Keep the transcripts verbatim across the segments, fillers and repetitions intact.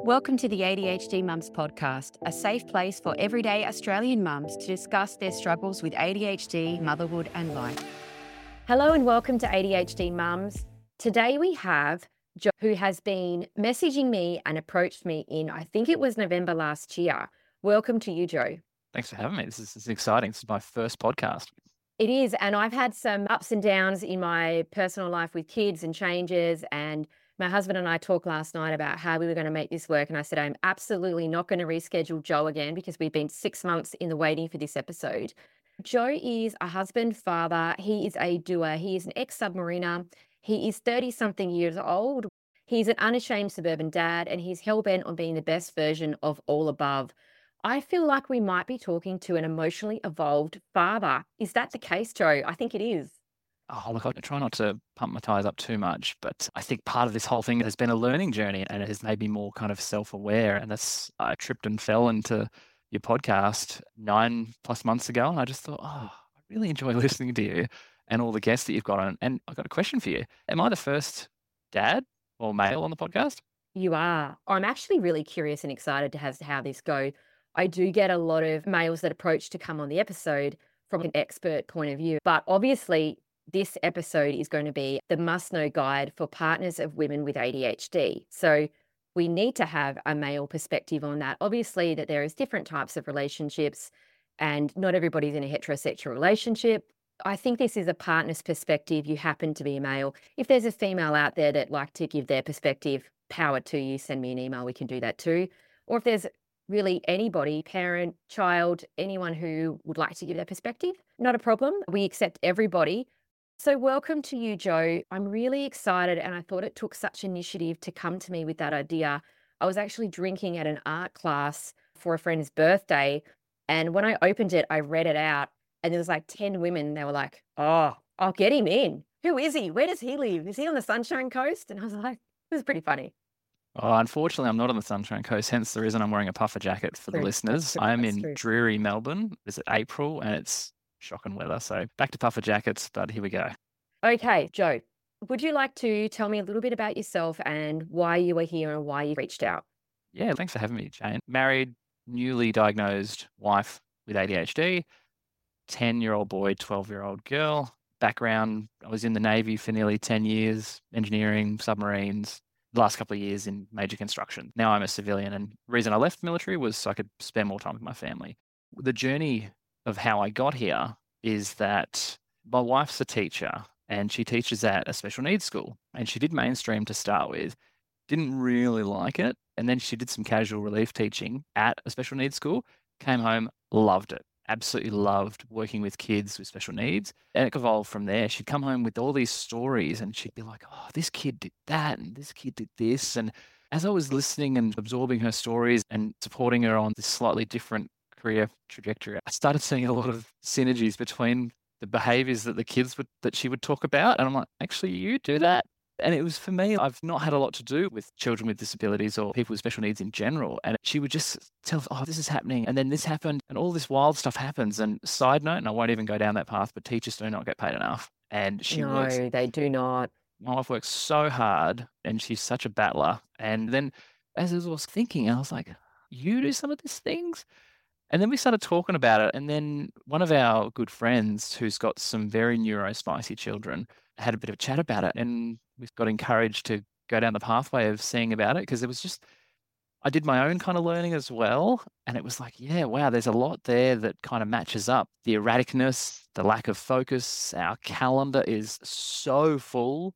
Welcome to the A D H D Mums podcast, a safe place for everyday Australian mums to discuss their struggles with A D H D, motherhood and life. Hello and welcome to A D H D Mums. Today we have Jo, who has been messaging me and approached me in, I think it was November last year. Welcome to you, Jo. Thanks for having me. This is, this is exciting. This is my first podcast. It is, and I've had some ups and downs in my personal life with kids and changes, and my husband and I talked last night about how we were going to make this work, and I said I'm absolutely not going to reschedule Jo again because we've been six months in the waiting for this episode. Jo is a husband, father. He is a doer. He is an ex-submariner. He is thirty-something years old. He's an unashamed suburban dad, and he's hell-bent on being the best version of all above. I feel like we might be talking to an emotionally evolved father. Is that the case, Jo? I think it is. Oh, look, I try not to pump my tires up too much, but I think part of this whole thing has been a learning journey and it has made me more kind of self-aware. And that's, I tripped and fell into your podcast nine plus months ago. And I just thought, oh, I really enjoy listening to you and all the guests that you've got on. And I've got a question for you. Am I the first dad or male on the podcast? You are. I'm actually really curious and excited to have how this go. I do get a lot of males that approach to come on the episode from an expert point of view, but obviously this episode is going to be the must-know guide for partners of women with A D H D. So we need to have a male perspective on that. Obviously that there is different types of relationships and not everybody's in a heterosexual relationship. I think this is a partner's perspective. You happen to be a male. If there's a female out there that like to give their perspective, power to you, send me an email. We can do that too. Or if there's really anybody, parent, child, anyone who would like to give their perspective, not a problem. We accept everybody. So welcome to you, Jo. I'm really excited and I thought it took such initiative to come to me with that idea. I was actually drinking at an art class for a friend's birthday, and when I opened it, I read it out and there was like ten women. They were like, oh, I'll get him in. Who is he? Where does he live? Is he on the Sunshine Coast? And I was like, it was pretty funny. Oh, unfortunately, I'm not on the Sunshine Coast, hence the reason I'm wearing a puffer jacket for True. the listeners. That's true. I'm That's in true. dreary Melbourne. It's April and it's shocking weather. So back to puffer jackets, but here we go. Okay, Jo, would you like to tell me a little bit about yourself and why you were here and why you reached out? Yeah, thanks for having me, Jane. Married, newly diagnosed wife with A D H D, ten-year-old boy, twelve-year-old girl. Background, I was in the Navy for nearly ten years, engineering, submarines, the last couple of years in major construction. Now I'm a civilian, and the reason I left the military was so I could spend more time with my family. The journey of how I got here is that my wife's a teacher and she teaches at a special needs school, and she did mainstream to start with, didn't really like it, and then she did some casual relief teaching at a special needs school, came home, loved it. Absolutely loved working with kids with special needs. And it evolved from there. She'd come home with all these stories and she'd be like, oh, this kid did that and this kid did this. And as I was listening and absorbing her stories and supporting her on this slightly different career trajectory, I started seeing a lot of synergies between the behaviors that the kids would, that she would talk about. And I'm like, actually, you do that? And it was, for me, I've not had a lot to do with children with disabilities or people with special needs in general. And she would just tell us, oh, this is happening. And then this happened and all this wild stuff happens. And side note, and I won't even go down that path, but teachers do not get paid enough. And she no, works, they do not. my wife works so hard and she's such a battler. And then as I was thinking, I was like, you do some of these things? And then we started talking about it. And then one of our good friends who's got some very neurospicy children had a bit of a chat about it. And we got encouraged to go down the pathway of seeing about it because it was just, I did my own kind of learning as well. And it was like, yeah, wow, there's a lot there that kind of matches up. The erraticness, the lack of focus, our calendar is so full.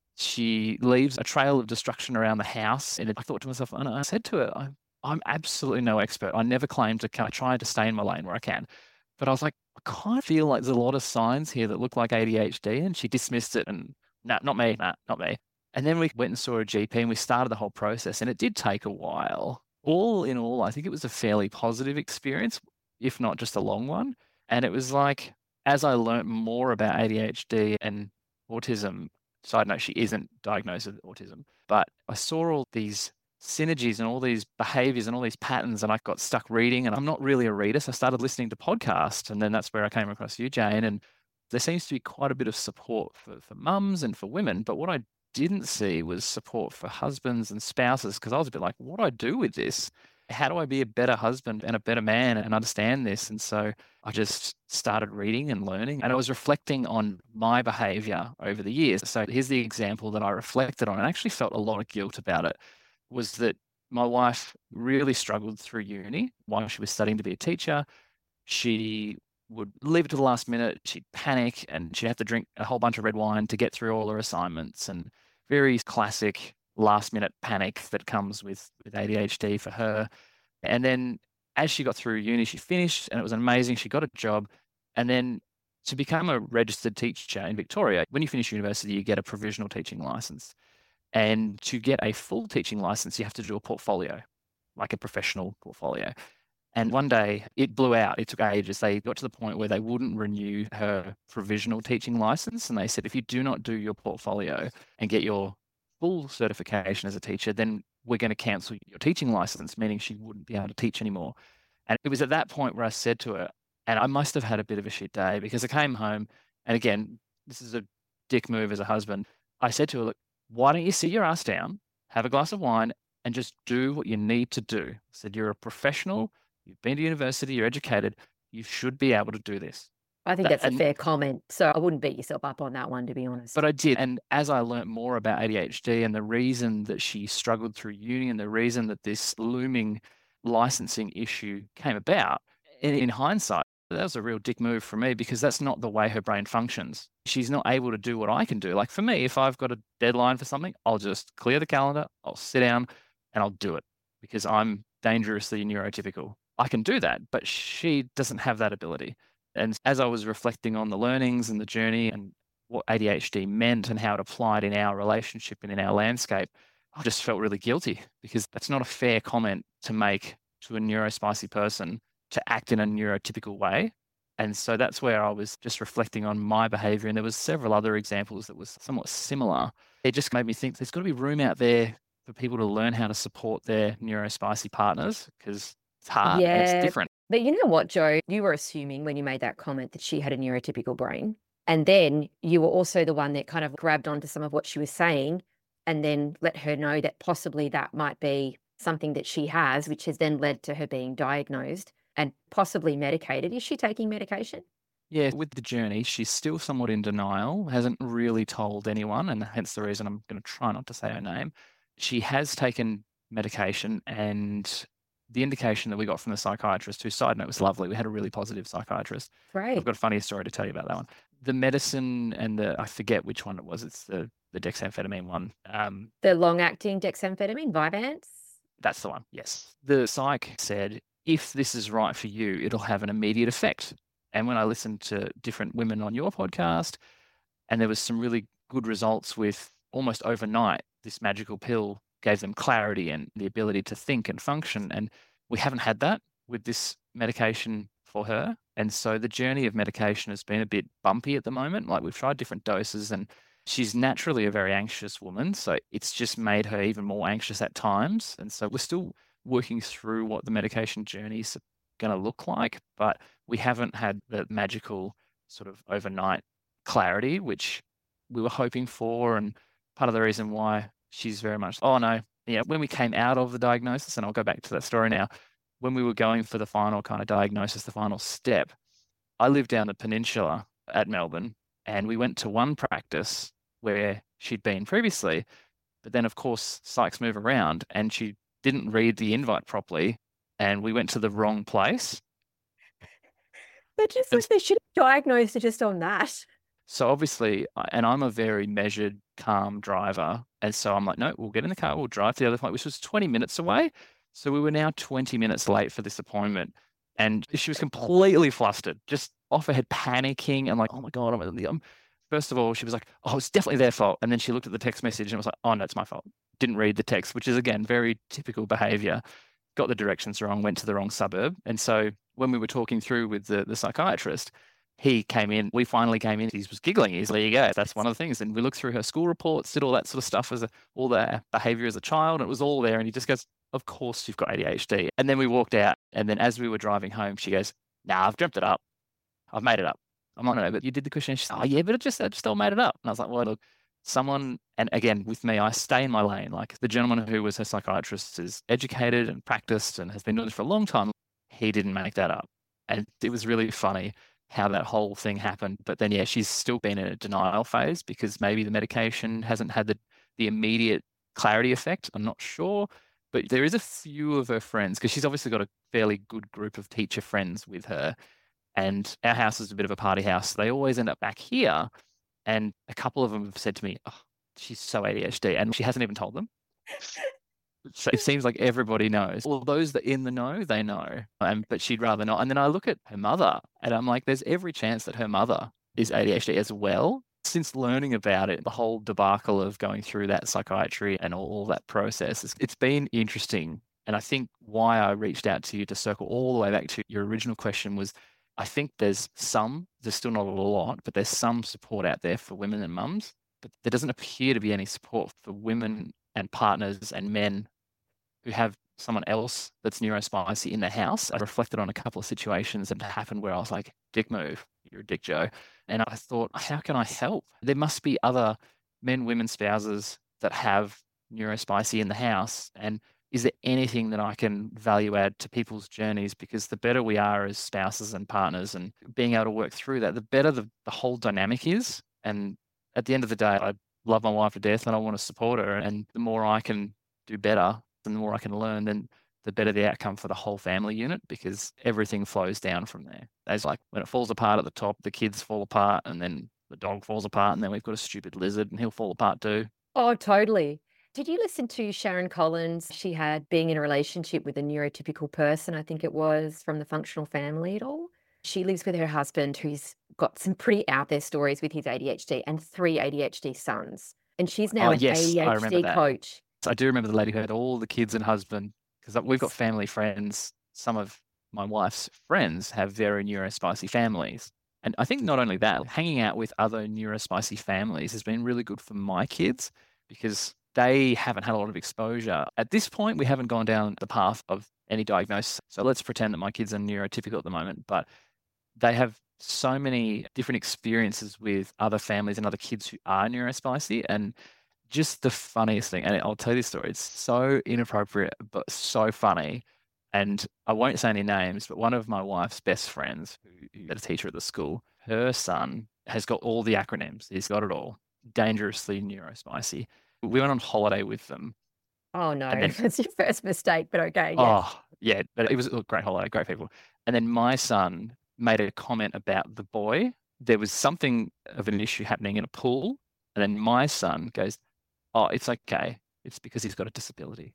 She leaves a trail of destruction around the house. And I thought to myself, and I said to her, I'm, I'm absolutely no expert. I never claim to, I try to stay in my lane where I can. But I was like, I kind of feel like there's a lot of signs here that look like A D H D. And she dismissed it and, no, nah, not me, nah, not me. And then we went and saw a G P and we started the whole process. And it did take a while. All in all, I think it was a fairly positive experience, if not just a long one. And it was like, as I learned more about A D H D and autism, side note, she isn't diagnosed with autism, but I saw all these synergies and all these behaviors and all these patterns, and I got stuck reading. And I'm not really a reader, so I started listening to podcasts, and then that's where I came across you, Jane. And there seems to be quite a bit of support for, for mums and for women. But what I didn't see was support for husbands and spouses, because I was a bit like, what do I do with this? How do I be a better husband and a better man and understand this? And so I just started reading and learning, and I was reflecting on my behavior over the years. So here's the example that I reflected on and actually felt a lot of guilt about it, was that my wife really struggled through uni while she was studying to be a teacher. She would leave it to the last minute. She'd panic and she'd have to drink a whole bunch of red wine to get through all her assignments, and very classic last minute panic that comes with, with A D H D for her. And then as she got through uni, she finished and it was amazing. She got a job. And then to become a registered teacher in Victoria, when you finish university, you get a provisional teaching license. And to get a full teaching license, you have to do a portfolio, like a professional portfolio. And one day it blew out. It took ages. They got to the point where they wouldn't renew her provisional teaching license. And they said, if you do not do your portfolio and get your full certification as a teacher, then we're going to cancel your teaching license, meaning she wouldn't be able to teach anymore. And it was at that point where I said to her, and I must have had a bit of a shit day, because I came home, and again, this is a dick move as a husband. I said to her, look, why don't you sit your ass down, have a glass of wine, and just do what you need to do? I said, you're a professional. You've been to university, you're educated, you should be able to do this. I think That- that's a and- fair comment. So I wouldn't beat yourself up on that one, to be honest. But I did. And as I learnt more about A D H D and the reason that she struggled through uni and the reason that this looming licensing issue came about, in, in hindsight, that was a real dick move for me, because that's not the way her brain functions. She's not able to do what I can do. Like for me, if I've got a deadline for something, I'll just clear the calendar, I'll sit down and I'll do it, because I'm dangerously neurotypical. I can do that, but she doesn't have that ability. And as I was reflecting on the learnings and the journey and what A D H D meant and how it applied in our relationship and in our landscape, I just felt really guilty, because that's not a fair comment to make to a neurospicy person, to act in a neurotypical way. And so that's where I was just reflecting on my behavior. And there was several other examples that was somewhat similar. It just made me think there's got to be room out there for people to learn how to support their neurospicy partners, because it's hard and Yeah. it's different. But you know what, Joe? You were assuming when you made that comment that she had a neurotypical brain. And then you were also the one that kind of grabbed onto some of what she was saying and then let her know that possibly that might be something that she has, which has then led to her being diagnosed and possibly medicated. Is she taking medication? Yeah, with the journey, she's still somewhat in denial, hasn't really told anyone, and hence the reason I'm going to try not to say her name. She has taken medication, and the indication that we got from the psychiatrist, whose side note was lovely, we had a really positive psychiatrist. Great. I've got a funny story to tell you about that one. The medicine and the, I forget which one it was, it's the, the dexamphetamine one. Um, The long-acting dexamphetamine, Vyvanse? That's the one, yes. The psych said, if this is right for you, it'll have an immediate effect. And when I listened to different women on your podcast, and there was some really good results with almost overnight, this magical pill gave them clarity and the ability to think and function. And we haven't had that with this medication for her. And so the journey of medication has been a bit bumpy at the moment. Like we've tried different doses, and she's naturally a very anxious woman. So it's just made her even more anxious at times. And so we're still working through what the medication journey is going to look like, but we haven't had the magical sort of overnight clarity, which we were hoping for. And part of the reason why she's very much, oh no, yeah, when we came out of the diagnosis, and I'll go back to that story now, when we were going for the final kind of diagnosis, the final step, I lived down the peninsula at Melbourne, and we went to one practice where she'd been previously, but then of course psychs move around, and she didn't read the invite properly, and we went to the wrong place. But just like they should have diagnosed her just on that. So obviously, and I'm a very measured, calm driver. And so I'm like, no, we'll get in the car, we'll drive to the other point, which was twenty minutes away. So we were now twenty minutes late for this appointment. And she was completely flustered, just off her head, panicking. And like, oh my God, I'm, I'm, first of all, she was like, oh, it's definitely their fault. And then she looked at the text message and was like, oh no, it's my fault. Didn't read the text, which is again, very typical behavior. Got the directions wrong, went to the wrong suburb. And so when we were talking through with the, the psychiatrist, he came in, we finally came in, he was giggling. He's like, there you go, that's one of the things. And we looked through her school reports, did all that sort of stuff, as a, all the behavior as a child. It was all there. And he just goes, of course you've got A D H D. And then we walked out. And then as we were driving home, she goes, nah, I've dreamt it up. I've made it up. I'm like, no, but you did the questionnaire. She's like, oh yeah, but it just, I just all made it up. And I was like, well, look, someone, and again, with me, I stay in my lane. Like the gentleman who was her psychiatrist is educated and practiced and has been doing this for a long time. He didn't make that up. And it was really funny how that whole thing happened. But then, yeah, she's still been in a denial phase because maybe the medication hasn't had the, the immediate clarity effect. I'm not sure. But there is a few of her friends, because she's obviously got a fairly good group of teacher friends with her. And our house is a bit of a party house. They always end up back here. And a couple of them have said to me, oh, she's so A D H D. And she hasn't even told them. So it seems like everybody knows. Well, those that in the know, they know. Um, but she'd rather not. And then I look at her mother and I'm like, there's every chance that her mother is A D H D as well. Since learning about it, the whole debacle of going through that psychiatry and all, all that process, it's, it's been interesting. And I think why I reached out to you to circle all the way back to your original question was, I think there's some, there's still not a lot, but there's some support out there for women and mums. But there doesn't appear to be any support for women and partners and men who have someone else that's neurospicy in the house. I reflected on a couple of situations that happened where I was like, dick move, you're a dick, Joe. And I thought, how can I help? There must be other men, women, spouses that have neurospicy in the house. And is there anything that I can value add to people's journeys? Because the better we are as spouses and partners and being able to work through that, the better the, the whole dynamic is. And at the end of the day, I love my wife to death and I want to support her. And the more I can do better, and the more I can learn, then the better the outcome for the whole family unit, because everything flows down from there. It's like when it falls apart at the top, the kids fall apart, and then the dog falls apart, and then we've got a stupid lizard and he'll fall apart too. Oh, totally. Did you listen to Sharon Collins? She had being in a relationship with a neurotypical person, I think it was, from the functional family at all. She lives with her husband, who's got some pretty out there stories with his A D H D and three A D H D sons. And she's now Oh, an yes, I remember A D H D that. coach. I do remember the lady who had all the kids and husband, because we've got family friends. Some of my wife's friends have very neurospicy families. And I think not only that, hanging out with other neurospicy families has been really good for my kids because they haven't had a lot of exposure. At this point, we haven't gone down the path of any diagnosis. So let's pretend that my kids are neurotypical at the moment, but they have so many different experiences with other families and other kids who are neurospicy. And just the funniest thing, and I'll tell you this story, it's so inappropriate, but so funny. And I won't say any names, but one of my wife's best friends, who, who had a teacher at the school, her son has got all the acronyms. He's got it all. Dangerously neurospicy. We went on holiday with them. Oh, no. And then, That's your first mistake, but okay. Yes. oh, yeah, but it was a great holiday, great people. And then my son made a comment about the boy. There was something of an issue happening in a pool. And then my son goes, oh, it's okay. It's because he's got a disability.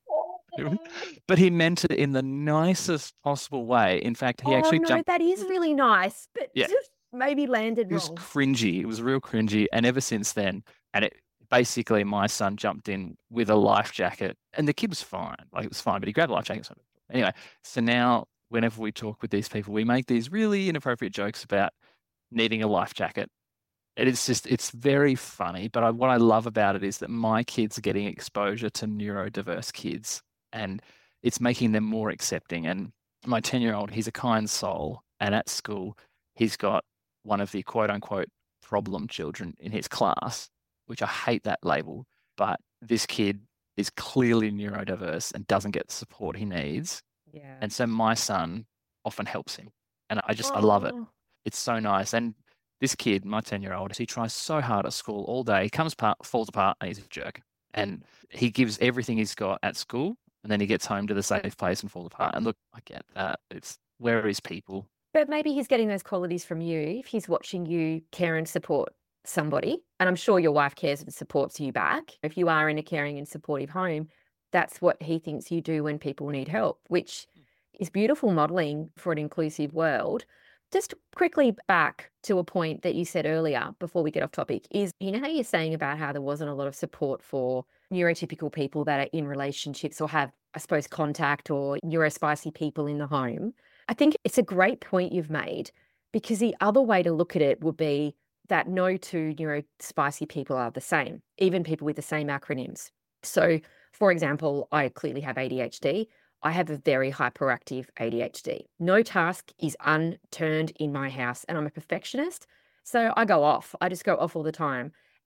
But he meant it in the nicest possible way. In fact, he oh, actually no, jumped. that is really nice, but Yeah. just maybe landed It was wrong. cringy. It was real cringy. And ever since then, and it basically my son jumped in with a life jacket and the kid was fine. Like it was fine, but he grabbed a life jacket. So anyway, so now whenever we talk with these people, we make these really inappropriate jokes about needing a life jacket. And it's just, it's very funny. But I, what I love about it is that my kids are getting exposure to neurodiverse kids and it's making them more accepting. And my ten-year-old, he's a kind soul. And at school, he's got one of the quote unquote problem children in his class, which I hate that label. But this kid is clearly neurodiverse and doesn't get the support he needs. Yeah. And so my son often helps him. And I just, oh. I love it. It's so nice. And this kid, my ten-year-old, he tries so hard at school all day. He comes apart, falls apart, and he's a jerk. And he gives everything he's got at school, and then he gets home to the safe place and falls apart. And look, I get that. It's where are his people? But maybe he's getting those qualities from you if he's watching you care and support somebody. And I'm sure your wife cares and supports you back. If you are in a caring and supportive home, that's what he thinks you do when people need help, which is beautiful modeling for an inclusive world. Just quickly back to a point that you said earlier before we get off topic is, you know how you're saying about how there wasn't a lot of support for neurotypical people that are in relationships or have, I suppose, contact or neurospicy people in the home? I think it's a great point you've made because the other way to look at it would be that no two neurospicy people are the same, even people with the same acronyms. So, for example, I clearly have A D H D. I have a very hyperactive A D H D. No task is unturned in my house and I'm a perfectionist. So I go off. I just go off all the time.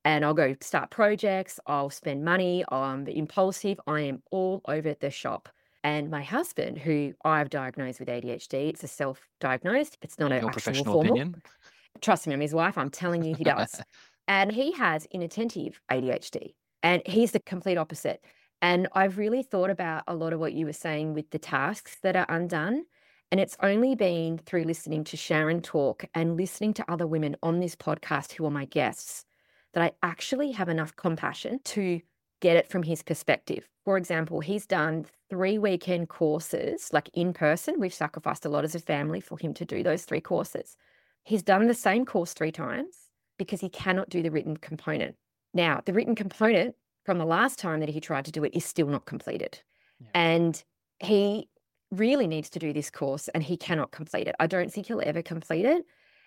and I'll go start projects, I'll spend money, I'm impulsive, I am all over the shop. And my husband, who I've diagnosed with A D H D, it's a self-diagnosed, it's not In an your actual professional formal. opinion? Trust me, I'm his wife, I'm telling you he does. And he has inattentive A D H D, and he's the complete opposite. And I've really thought about a lot of what you were saying with the tasks that are undone. And it's only been through listening to Sharon talk and listening to other women on this podcast who are my guests that I actually have enough compassion to get it from his perspective. For example, he's done three weekend courses, like in person. We've sacrificed a lot as a family for him to do those three courses. He's done the same course three times because he cannot do the written component. Now, the written component from the last time that he tried to do it is still not completed. Yeah. And he really needs to do this course and he cannot complete it. I don't think he'll ever complete it.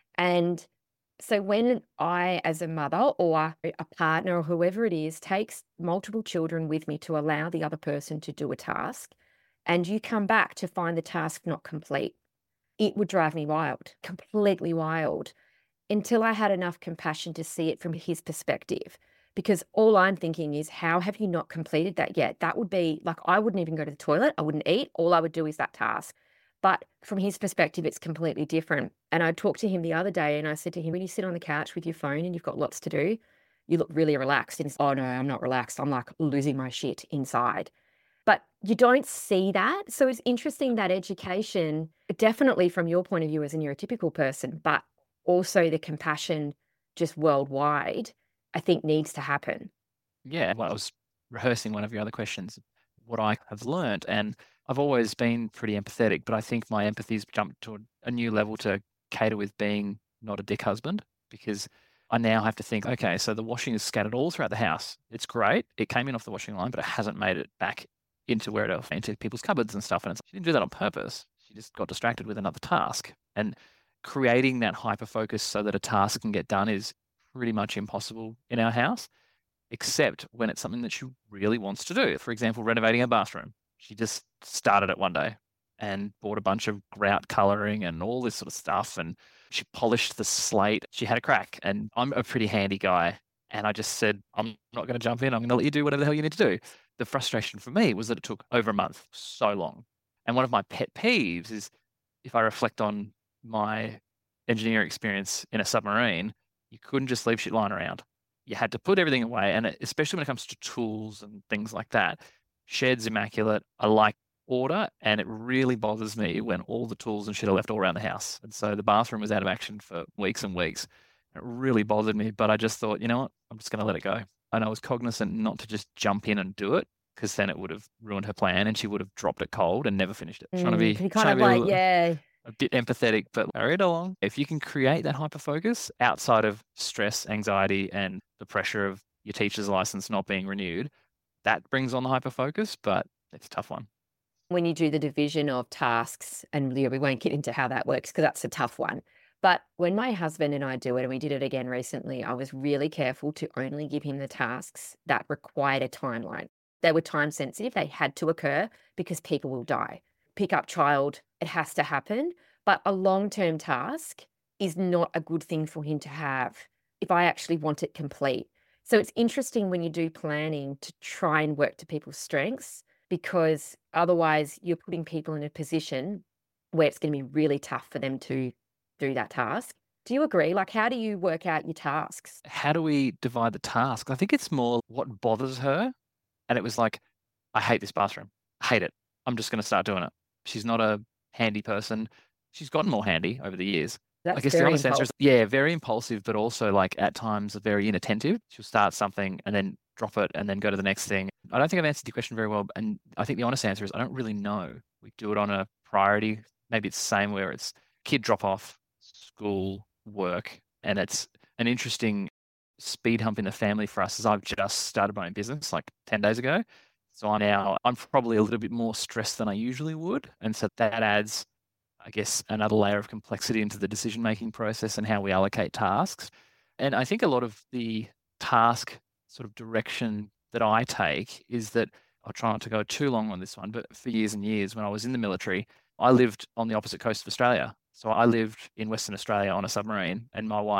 And so when I, as a mother or a partner or whoever it is, takes multiple children with me to allow the other person to do a task, and you come back to find the task not complete, it would drive me wild, completely wild, until I had enough compassion to see it from his perspective. Because all I'm thinking is, how have you not completed that yet? That would be like, I wouldn't even go to the toilet. I wouldn't eat. All I would do is that task. But from his perspective, it's completely different. And I talked to him the other day and I said to him, when you sit on the couch with your phone and you've got lots to do, you look really relaxed. And he's, oh no, I'm not relaxed. I'm like losing my shit inside. But you don't see that. So it's interesting that education, definitely from your point of view as a neurotypical person, but also the compassion just worldwide, I think needs to happen. Yeah, well, I was rehearsing one of your other questions, what I have learned, and I've always been pretty empathetic, but I think my empathy's jumped to a, a new level to cater with being not a dick husband, because I now have to think, okay, so the washing is scattered all throughout the house. It's great. It came in off the washing line, but it hasn't made it back into where it else, into people's cupboards and stuff. And it's, she didn't do that on purpose. She just got distracted with another task. And creating that hyper focus so that a task can get done is pretty much impossible in our house, except when it's something that she really wants to do. For example, renovating a bathroom. She just started it one day and bought a bunch of grout coloring and all this sort of stuff. And she polished the slate. She had a crack. And I'm a pretty handy guy. And I just said, I'm not going to jump in. I'm going to let you do whatever the hell you need to do. The frustration for me was that it took over a month, so long. And one of my pet peeves is if I reflect on my engineering experience in a submarine, you couldn't just leave shit lying around. You had to put everything away. And especially when it comes to tools and things like that, shed's immaculate. I like order, and it really bothers me when all the tools and shit are left all around the house. And so the bathroom was out of action for weeks and weeks. It really bothered me, but I just thought, you know what, I'm just going to let it go. And I was cognizant not to just jump in and do it, because then it would have ruined her plan and she would have dropped it cold and never finished it. Mm, trying to be, kind trying of to be like, a, yeah. a bit empathetic, but carry it along. If you can create that hyper focus outside of stress, anxiety, and the pressure of your teacher's license not being renewed, that brings on the hyper focus, but it's a tough one. When you do the division of tasks, and yeah, we won't get into how that works because that's a tough one. But when my husband and I do it, and we did it again recently, I was really careful to only give him the tasks that required a timeline. They were time sensitive. They had to occur because people will die. Pick up child, it has to happen. But a long-term task is not a good thing for him to have if I actually want it complete. So it's interesting when you do planning to try and work to people's strengths, because otherwise you're putting people in a position where it's going to be really tough for them to do that task. Do you agree? Like, how do you work out your tasks? How do we divide the task? I think it's more what bothers her. And it was like, I hate this bathroom. I hate it. I'm just going to start doing it. She's not a handy person. She's gotten more handy over the years. That's I guess the very honest answer is, impulsive. yeah, very impulsive, but also like at times very inattentive. She'll start something and then drop it and then go to the next thing. I don't think I've answered your question very well. And I think the honest answer is I don't really know. We do it on a priority. Maybe it's the same where it's kid drop off, school, work. And it's an interesting speed hump in the family for us, as I've just started my own business like ten days ago. So I now I'm probably a little bit more stressed than I usually would. And so that adds, I guess, another layer of complexity into the decision-making process and how we allocate tasks. And I think a lot of the task sort of direction that I take is that I'll try not to go too long on this one, but for years and years when I was in the military, I lived on the opposite coast of Australia. So I lived in Western Australia on a submarine, and my wife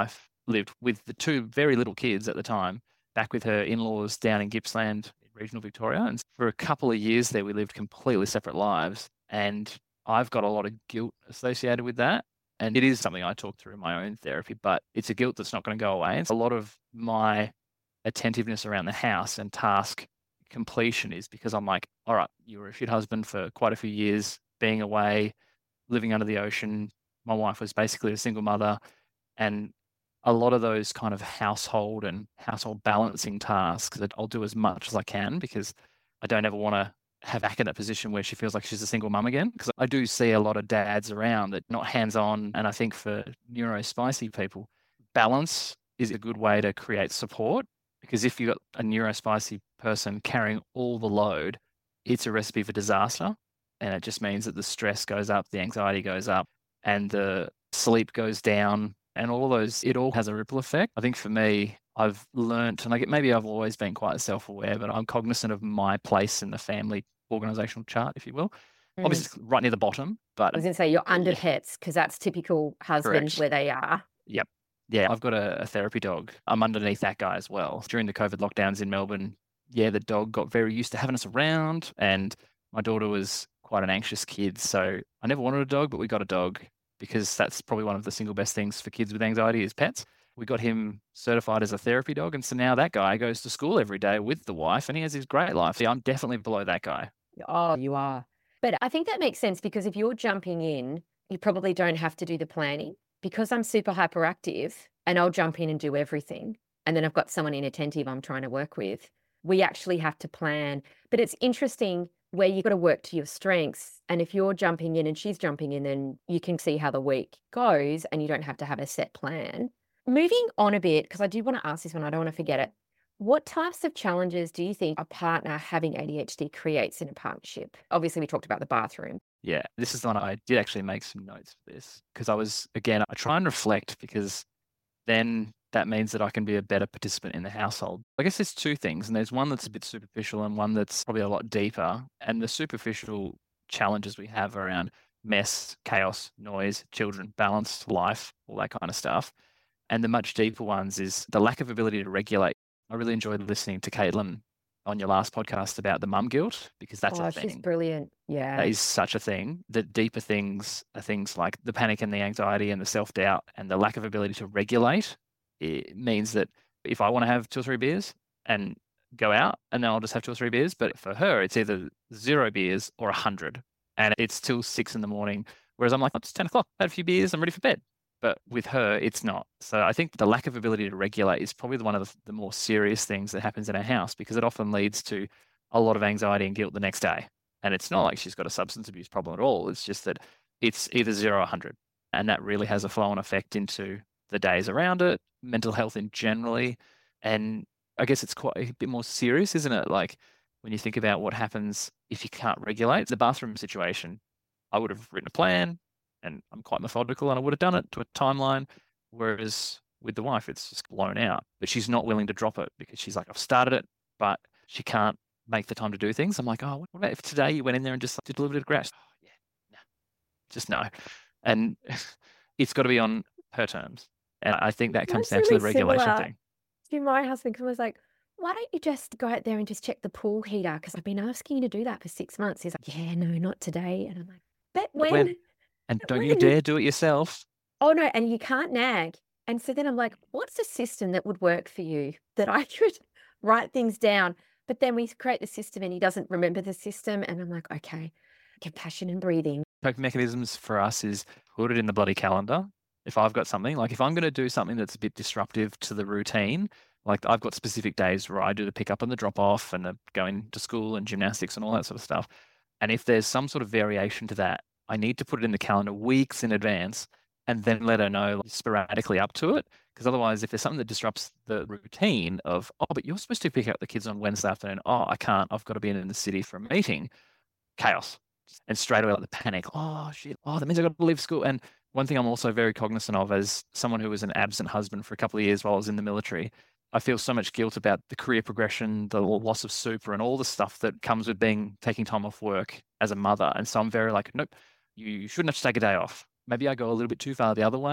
lived with the two very little kids at the time, back with her in-laws down in Gippsland, regional Victoria. And for a couple of years there, we lived completely separate lives. And I've got a lot of guilt associated with that. And it is something I talk through in my own therapy, but it's a guilt that's not going to go away. It's a lot of my attentiveness around the house and task completion is because I'm like, all right, you were a shit husband for quite a few years, being away, living under the ocean. My wife was basically a single mother. And a lot of those kind of household and household balancing tasks that I'll do as much as I can because I don't ever want to have back in that position where she feels like she's a single mum again. Because I do see a lot of dads around that not hands-on. And I think for neurospicy people, balance is a good way to create support. Because if you've got a neurospicy person carrying all the load, it's a recipe for disaster. And it just means that the stress goes up, the anxiety goes up, and the sleep goes down, and all those, it all has a ripple effect. I think for me, I've learnt, and I get, maybe I've always been quite self-aware, but I'm cognizant of my place in the family organizational chart, if you will. Mm. Obviously, right near the bottom, but I was going to say you're under yeah, pets because that's typical husbands correct. where they are. Yep. Yeah, I've got a, a therapy dog. I'm underneath that guy as well. During the COVID lockdowns in Melbourne, yeah, the dog got very used to having us around, and my daughter was quite an anxious kid. So I never wanted a dog, but we got a dog because that's probably one of the single best things for kids with anxiety is pets. We got him certified as a therapy dog. And so now that guy goes to school every day with the wife and he has his great life. See, I'm definitely below that guy. Oh, you are. But I think that makes sense because if you're jumping in, you probably don't have to do the planning. Because I'm super hyperactive and I'll jump in and do everything. And then I've got someone inattentive I'm trying to work with. We actually have to plan. But it's interesting where you've got to work to your strengths. And if you're jumping in and she's jumping in, then you can see how the week goes and you don't have to have a set plan. Moving on a bit, because I do want to ask this one, I don't want to forget it. What types of challenges do you think a partner having A D H D creates in a partnership? Obviously, we talked about the bathroom. Yeah, this is the one I did actually make some notes for this because I was, again, I try and reflect because then that means that I can be a better participant in the household. I guess there's two things, and there's one that's a bit superficial and one that's probably a lot deeper. And the superficial challenges we have around mess, chaos, noise, children, balance, life, all that kind of stuff. And the much deeper ones is the lack of ability to regulate. I really enjoyed listening to Caitlin on your last podcast about the mum guilt because that's Oh, a she's thing. brilliant. Yeah. That is such a thing. The deeper things are things like the panic and the anxiety and the self-doubt and the lack of ability to regulate. It means that if I want to have two or three beers and go out, and then I'll just have two or three beers. But for her, it's either zero beers or a hundred. And it's till six in the morning. Whereas I'm like, oh, it's ten o'clock. I had a few beers. I'm ready for bed. But with her, it's not. So I think the lack of ability to regulate is probably one of the, the more serious things that happens in our house because it often leads to a lot of anxiety and guilt the next day. And it's not like she's got a substance abuse problem at all. It's just that it's either zero or one hundred. And that really has a flow-on effect into the days around it, mental health in generally. And I guess it's quite a bit more serious, isn't it? Like when you think about what happens if you can't regulate the bathroom situation, I would have written a plan and I'm quite methodical and I would have done it to a timeline. Whereas with the wife, it's just blown out, but she's not willing to drop it because she's like, I've started it, but she can't make the time to do things. I'm like, oh, what about if today you went in there and just did a little bit of grass? Oh, yeah, no, just no. And it's got to be on her terms. And I think that comes That's down to really the regulation similar thing. to my husband because I was like, why don't you just go out there and just check the pool heater? Because I've been asking you to do that for six months. He's like, yeah, no, not today. And I'm like, but when? When? And But don't you when? dare do it yourself. Oh, no. And you can't nag. And so then I'm like, what's a system that would work for you that I could write things down? But then we create the system and he doesn't remember the system. And I'm like, okay, compassion and breathing. Coping mechanisms for us is put it in the bloody calendar. If I've got something, like if I'm going to do something that's a bit disruptive to the routine, like I've got specific days where I do the pick up and the drop off and the going to school and gymnastics and all that sort of stuff. And if there's some sort of variation to that, I need to put it in the calendar weeks in advance and then let her know like, sporadically up to it. Because otherwise, if there's something that disrupts the routine of, oh, but you're supposed to pick up the kids on Wednesday afternoon. Oh, I can't. I've got to be in the city for a meeting. Chaos. And straight away, like the panic. Oh, shit. Oh, that means I've got to leave school. And one thing I'm also very cognizant of as someone who was an absent husband for a couple of years while I was in the military, I feel so much guilt about the career progression, the loss of super, and all the stuff that comes with being taking time off work as a mother. And so I'm very like, nope, you shouldn't have to take a day off. Maybe I go a little bit too far the other way.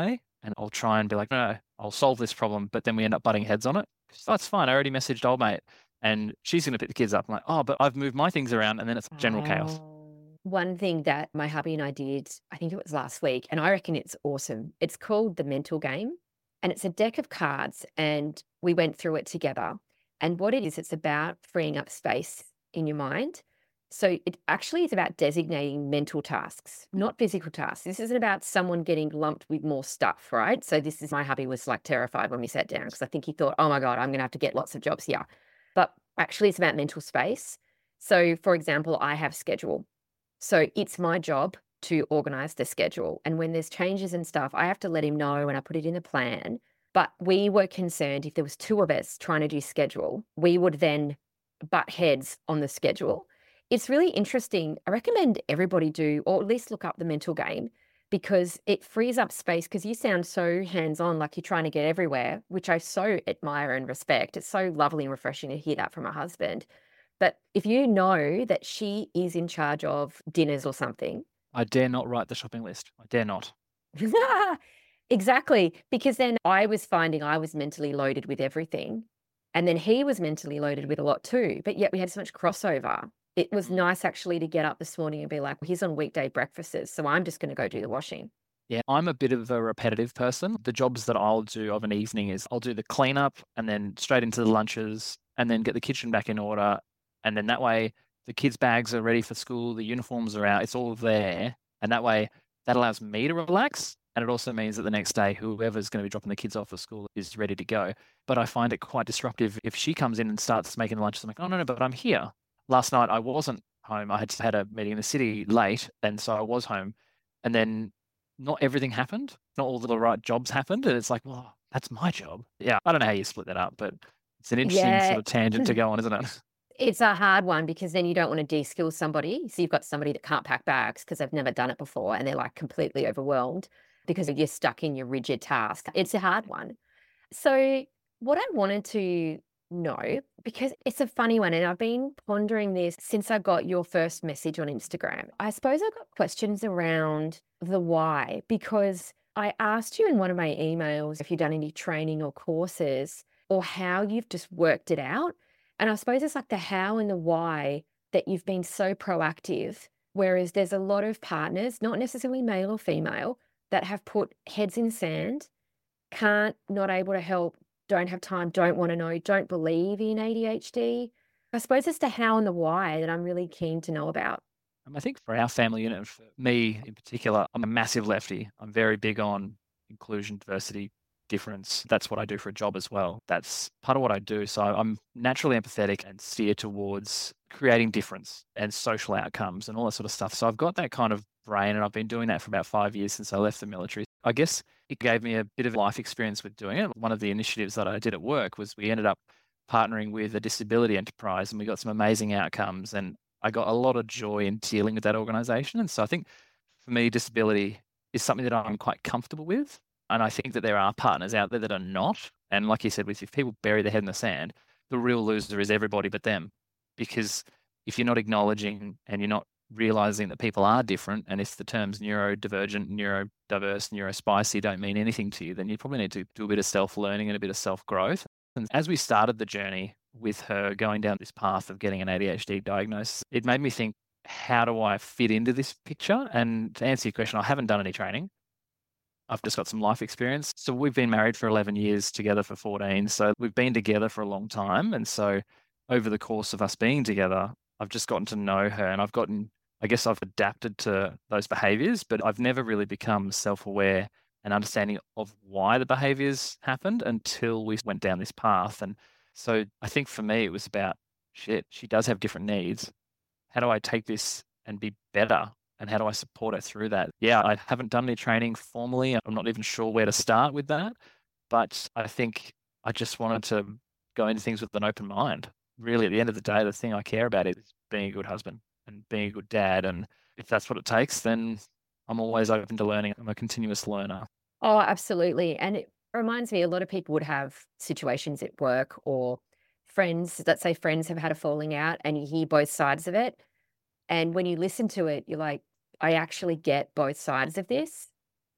And I'll try and be like, no, no, I'll solve this problem. But then we end up butting heads on it. She's, That's fine. I already messaged old mate. And she's going to pick the kids up. I'm like, oh, but I've moved my things around. And then it's general chaos. Oh. One thing that my hubby and I did, I think it was last week, and I reckon it's awesome. It's called The Mental Game, and it's a deck of cards, and we went through it together. And what it is, it's about freeing up space in your mind. So it actually is about designating mental tasks, not physical tasks. This isn't about someone getting lumped with more stuff, right? So this is my hubby was like terrified when we sat down because I think he thought, oh my God, I'm going to have to get lots of jobs here. But actually, it's about mental space. So, for example, I have schedule. So it's my job to organize the schedule. And when there's changes and stuff, I have to let him know and I put it in a plan. But we were concerned if there was two of us trying to do schedule, we would then butt heads on the schedule. It's really interesting. I recommend everybody do, or at least look up The Mental Game, because it frees up space. Because you sound so hands-on, like you're trying to get everywhere, which I so admire and respect. It's so lovely and refreshing to hear that from a husband. But if you know that she is in charge of dinners or something, I dare not write the shopping list. I dare not. exactly, because then I was finding I was mentally loaded with everything, and then he was mentally loaded with a lot too, but yet we had so much crossover. It was nice actually to get up this morning and be like, "Well, he's on weekday breakfasts, so I'm just gonna go do the washing." Yeah, I'm a bit of a repetitive person. The jobs that I'll do of an evening is I'll do the cleanup and then straight into the lunches and then get the kitchen back in order. And then that way the kids' bags are ready for school, the uniforms are out, it's all there. And that way that allows me to relax. And it also means that the next day, whoever's going to be dropping the kids off at school is ready to go. But I find it quite disruptive if she comes in and starts making lunches. I'm like, oh, no, no, but I'm here. Last night I wasn't home. I had had a meeting in the city late. And so I was home. And then not everything happened. Not all the right jobs happened. And it's like, well, that's my job. Yeah. I don't know how you split that up, but it's an interesting Yeah. sort of tangent to go on, isn't it? It's a hard one because then you don't want to de-skill somebody. So you've got somebody that can't pack bags because they've never done it before and they're like completely overwhelmed because you're stuck in your rigid task. It's a hard one. So what I wanted to know, because it's a funny one, and I've been pondering this since I got your first message on Instagram. I suppose I've got questions around the why, because I asked you in one of my emails if you've done any training or courses or how you've just worked it out. And I suppose it's like the how and the why that you've been so proactive, whereas there's a lot of partners, not necessarily male or female, that have put heads in sand, can't, not able to help, don't have time, don't want to know, don't believe in A D H D. I suppose it's the how and the why that I'm really keen to know about. Um, I think for our family unit, for me in particular, I'm a massive lefty. I'm very big on inclusion, diversity, difference. That's what I do for a job as well. That's part of what I do. So I'm naturally empathetic and steer towards creating difference and social outcomes and all that sort of stuff. So I've got that kind of brain, and I've been doing that for about five years since I left the military. I guess it gave me a bit of life experience with doing it. One of the initiatives that I did at work was we ended up partnering with a disability enterprise, and we got some amazing outcomes. And I got a lot of joy in dealing with that organization. And so I think for me, disability is something that I'm quite comfortable with. And I think that there are partners out there that are not. And like you said, with if people bury their head in the sand, the real loser is everybody but them. Because if you're not acknowledging and you're not realizing that people are different, and if the terms neurodivergent, neurodiverse, neurospicy don't mean anything to you, then you probably need to do a bit of self-learning and a bit of self-growth. And as we started the journey with her going down this path of getting an A D H D diagnosis, it made me think, how do I fit into this picture? And to answer your question, I haven't done any training. I've just got some life experience. So we've been married for eleven years, together for fourteen. So we've been together for a long time. And so over the course of us being together, I've just gotten to know her, and I've gotten, I guess I've adapted to those behaviors, but I've never really become self-aware and understanding of why the behaviors happened until we went down this path. And so I think for me, it was about, shit, she does have different needs. How do I take this and be better? And how do I support her through that? Yeah, I haven't done any training formally. I'm not even sure where to start with that. But I think I just wanted to go into things with an open mind. Really, at the end of the day, the thing I care about is being a good husband and being a good dad. And if that's what it takes, then I'm always open to learning. I'm a continuous learner. Oh, absolutely. And it reminds me, a lot of people would have situations at work or friends, let's say friends have had a falling out and you hear both sides of it. And when you listen to it, you're like, I actually get both sides of this.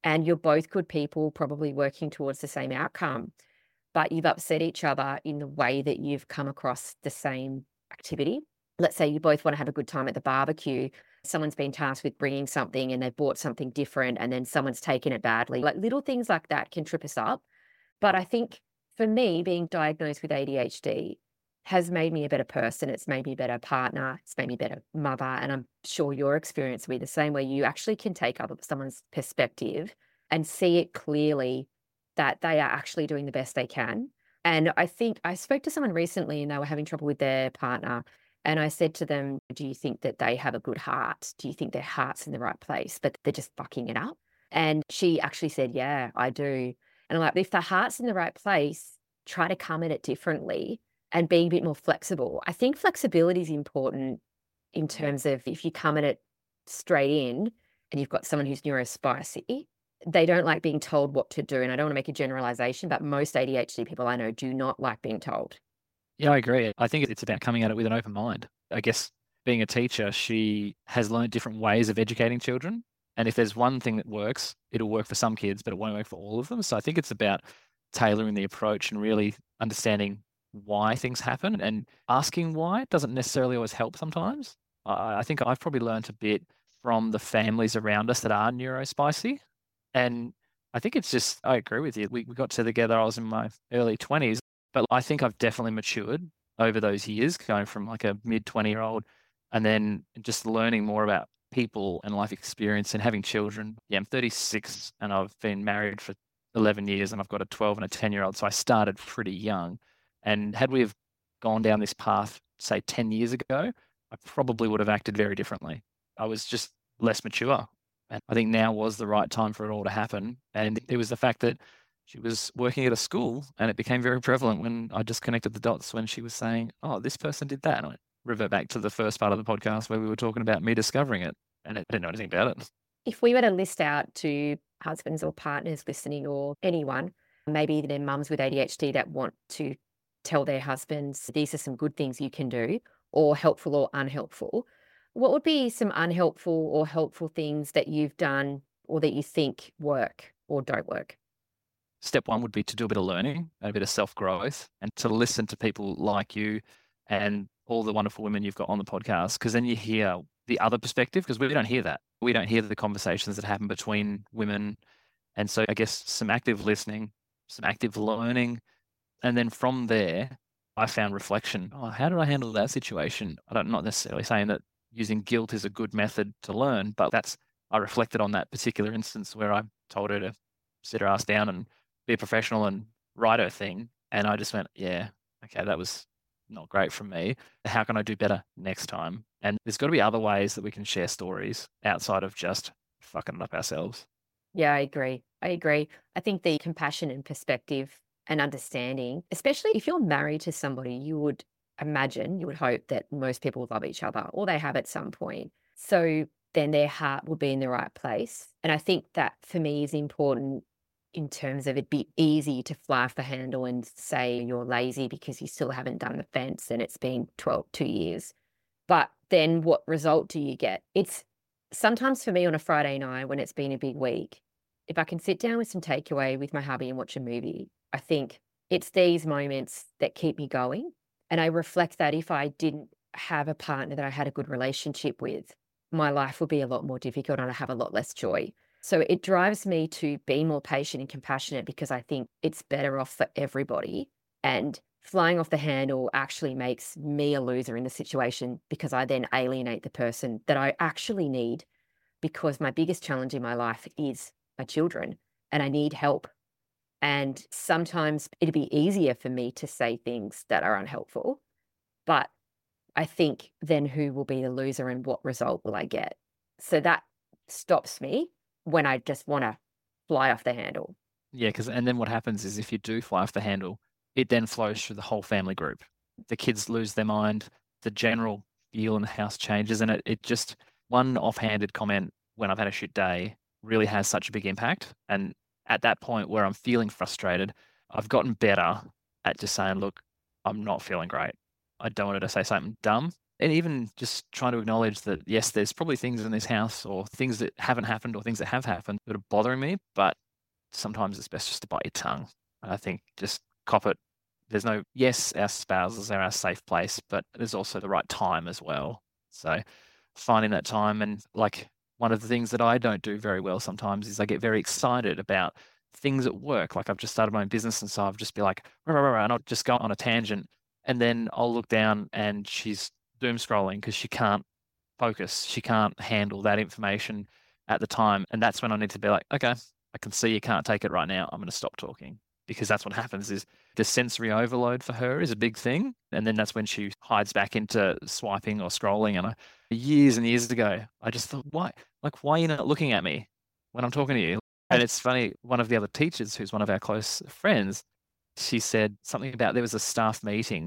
and you're both good people probably working towards the same outcome, but you've upset each other in the way that you've come across the same activity. Let's say you both want to have a good time at the barbecue. Someone's been tasked with bringing something and they've bought something different and then someone's taken it badly. Like little things like that can trip us up. But I think for me, being diagnosed with A D H D has made me a better person. It's made me a better partner. It's made me a better mother. And I'm sure your experience will be the same, where you actually can take up someone's perspective and see it clearly that they are actually doing the best they can. And I think I spoke to someone recently and they were having trouble with their partner. And I said to them, do you think that they have a good heart? Do you think their heart's in the right place, but they're just fucking it up? And she actually said, yeah, I do. And I'm like, if the heart's in the right place, try to come at it differently and be a bit more flexible. I think flexibility is important in terms of if you come at it straight in and you've got someone who's neurospicy, they don't like being told what to do. And I don't want to make a generalization, but most A D H D people I know do not like being told. Yeah, I agree. I think it's about coming at it with an open mind. I guess being a teacher, she has learned different ways of educating children. And if there's one thing that works, it'll work for some kids, but it won't work for all of them. So I think it's about tailoring the approach and really understanding why things happen, and asking why doesn't necessarily always help sometimes. I I think I've probably learned a bit from the families around us that are neurospicy. And I think it's just, I agree with you. We, we got together, I was in my early twenties, but I think I've definitely matured over those years, going from like a mid twenty year old and then just learning more about people and life experience and having children. Yeah, I'm thirty-six and I've been married for eleven years and I've got a twelve and a ten year old. So I started pretty young. And had we have gone down this path, say ten years ago, I probably would have acted very differently. I was just less mature. And I think now was the right time for it all to happen. And it was the fact that she was working at a school and it became very prevalent when I just connected the dots when she was saying, oh, this person did that. And I revert back to the first part of the podcast where we were talking about me discovering it, and I didn't know anything about it. If we were to list out to husbands or partners listening or anyone, maybe their mums with A D H D that want to tell their husbands, these are some good things you can do, or helpful or unhelpful, what would be some unhelpful or helpful things that you've done or that you think work or don't work? Step one would be to do a bit of learning and a bit of self growth and to listen to people like you and all the wonderful women you've got on the podcast, because then you hear the other perspective, because we don't hear that. We don't hear the conversations that happen between women. And so I guess some active listening, some active learning. And then from there, I found reflection. Oh, how did I handle that situation? I don't, not necessarily saying that using guilt is a good method to learn, but that's, I reflected on that particular instance where I told her to sit her ass down and be a professional and write her thing. And I just went, yeah, okay, that was not great from me. How can I do better next time? And there's got to be other ways that we can share stories outside of just fucking it up ourselves. Yeah, I agree. I agree. I think the compassion and perspective and understanding, especially if you're married to somebody, you would imagine, you would hope that most people love each other or they have at some point. So then their heart will be in the right place. And I think that for me is important in terms of it'd be easy to fly off the handle and say you're lazy because you still haven't done the fence and it's been twelve, two years. But then what result do you get? It's sometimes for me on a Friday night when it's been a big week, if I can sit down with some takeaway with my hubby and watch a movie, I think it's these moments that keep me going. And I reflect that if I didn't have a partner that I had a good relationship with, my life would be a lot more difficult and I'd have a lot less joy. So it drives me to be more patient and compassionate because I think it's better off for everybody. And flying off the handle actually makes me a loser in the situation because I then alienate the person that I actually need, because my biggest challenge in my life is my children and I need help. And sometimes it'd be easier for me to say things that are unhelpful, but I think then who will be the loser and what result will I get? So that stops me when I just want to fly off the handle. Yeah, because and then what happens is if you do fly off the handle, it then flows through the whole family group. The kids lose their mind, the general feel in the house changes, and it, it just, one offhanded comment when I've had a shit day really has such a big impact. And at that point where I'm feeling frustrated, I've gotten better at just saying, look, I'm not feeling great. I don't want her to say something dumb. And even just trying to acknowledge that, yes, there's probably things in this house or things that haven't happened or things that have happened that are bothering me, but sometimes it's best just to bite your tongue. And I think just cop it. There's no, yes, our spouses are our safe place, but there's also the right time as well. So finding that time, and like one of the things that I don't do very well sometimes is I get very excited about things at work. Like I've just started my own business, and so I'll just be like, "Rah, rah, rah, rah," and I'll just go on a tangent, and then I'll look down and she's doom scrolling because she can't focus. She can't handle that information at the time. And that's when I need to be like, okay, I can see you can't take it right now. I'm going to stop talking, because that's what happens is the sensory overload for her is a big thing. And then that's when she hides back into swiping or scrolling. And I, years and years ago, I just thought, why, like, why are you not looking at me when I'm talking to you? And it's funny, one of the other teachers, who's one of our close friends, she said something about there was a staff meeting,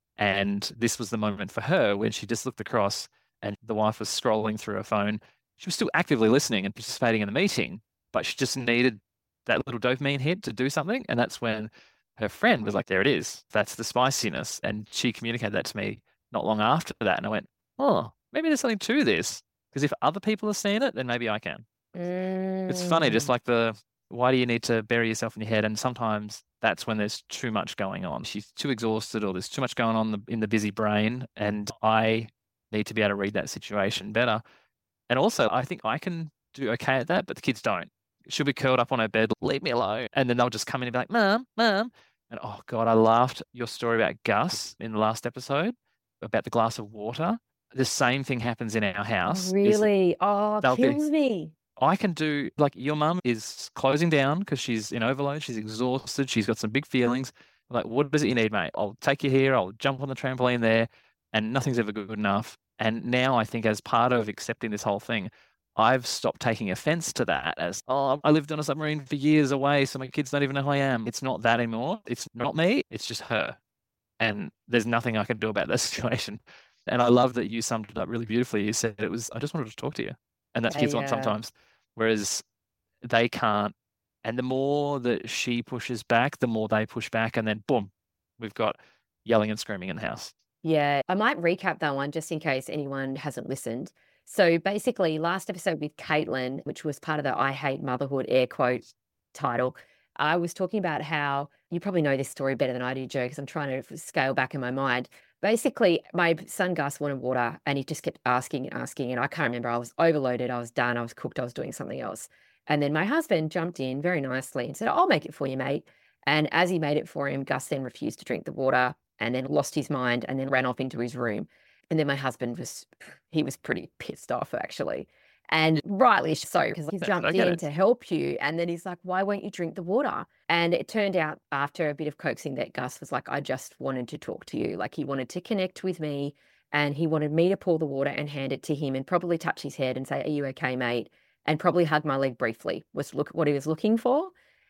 and this was the moment for her when she just looked across and the wife was scrolling through her phone. She was still actively listening and participating in the meeting, but she just needed that little dopamine hit to do something. And that's when her friend was like, there it is. That's the spiciness. And she communicated that to me not long after that. And I went, oh, maybe there's something to this. Because if other people are seeing it, then maybe I can. It's funny, just Mm. like the, why do you need to bury yourself in your head? And sometimes that's when there's too much going on. She's too exhausted, or there's too much going on in the, in the busy brain. And I need to be able to read that situation better. And also, I think I can do okay at that, but the kids don't. She'll be curled up on her bed, leave me alone. And then they'll just come in and be like, Mom, Mom. And oh God, I laughed your story about Gus in the last episode about the glass of water. The same thing happens in our Oh, house. Is really? Oh, they'll be, kills me. I can do, like, your mum is closing down because she's in overload. She's exhausted. She's got some big feelings. Like, what is it you need, mate? I'll take you here. I'll jump on the trampoline there, and nothing's ever good enough. And now I think, as part of accepting this whole thing, I've stopped taking offense to that as, oh, I lived on a submarine for years away, so my kids don't even know who I am. It's not that anymore. It's not me. It's just her. And there's nothing I can do about that situation. And I love that you summed it up really beautifully. You said it was, I just wanted to talk to you. And that's Yeah, what kids want yeah. sometimes, whereas they can't. And the more that she pushes back, the more they push back. And then boom, we've got yelling and screaming in the house. Yeah, I might recap that one just in case anyone hasn't listened. So basically, last episode with Caitlin, which was part of the I Hate Motherhood air quote title, I was talking about how you probably know this story better than I do, Joe, because I'm trying to scale back in my mind. Basically, my son Gus wanted water and he just kept asking and asking. And I can't remember. I was overloaded. I was done. I was cooked. I was doing something else. And then my husband jumped in very nicely and said, I'll make it for you, mate. And as he made it for him, Gus then refused to drink the water and then lost his mind and then ran off into his room. And then my husband was, he was pretty pissed off actually. And rightly so, because he's I jumped get in it. to help you. And then he's like, why won't you drink the water? And it turned out after a bit of coaxing that Gus was like, I just wanted to talk to you. Like he wanted to connect with me and he wanted me to pour the water and hand it to him and probably touch his head and say, are you okay, mate? And probably hug my leg briefly was look what he was looking for.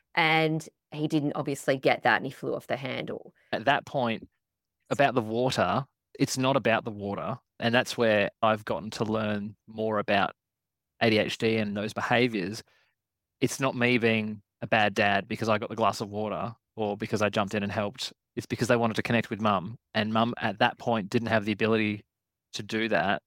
And he didn't obviously get that and he flew off the handle. At that point, about the water, it's not about the water. And that's where I've gotten to learn more about A D H D and those behaviors. It's not me being a bad dad because I got the glass of water or because I jumped in and helped. It's because they wanted to connect with mum. And mum at that point didn't have the ability to do that.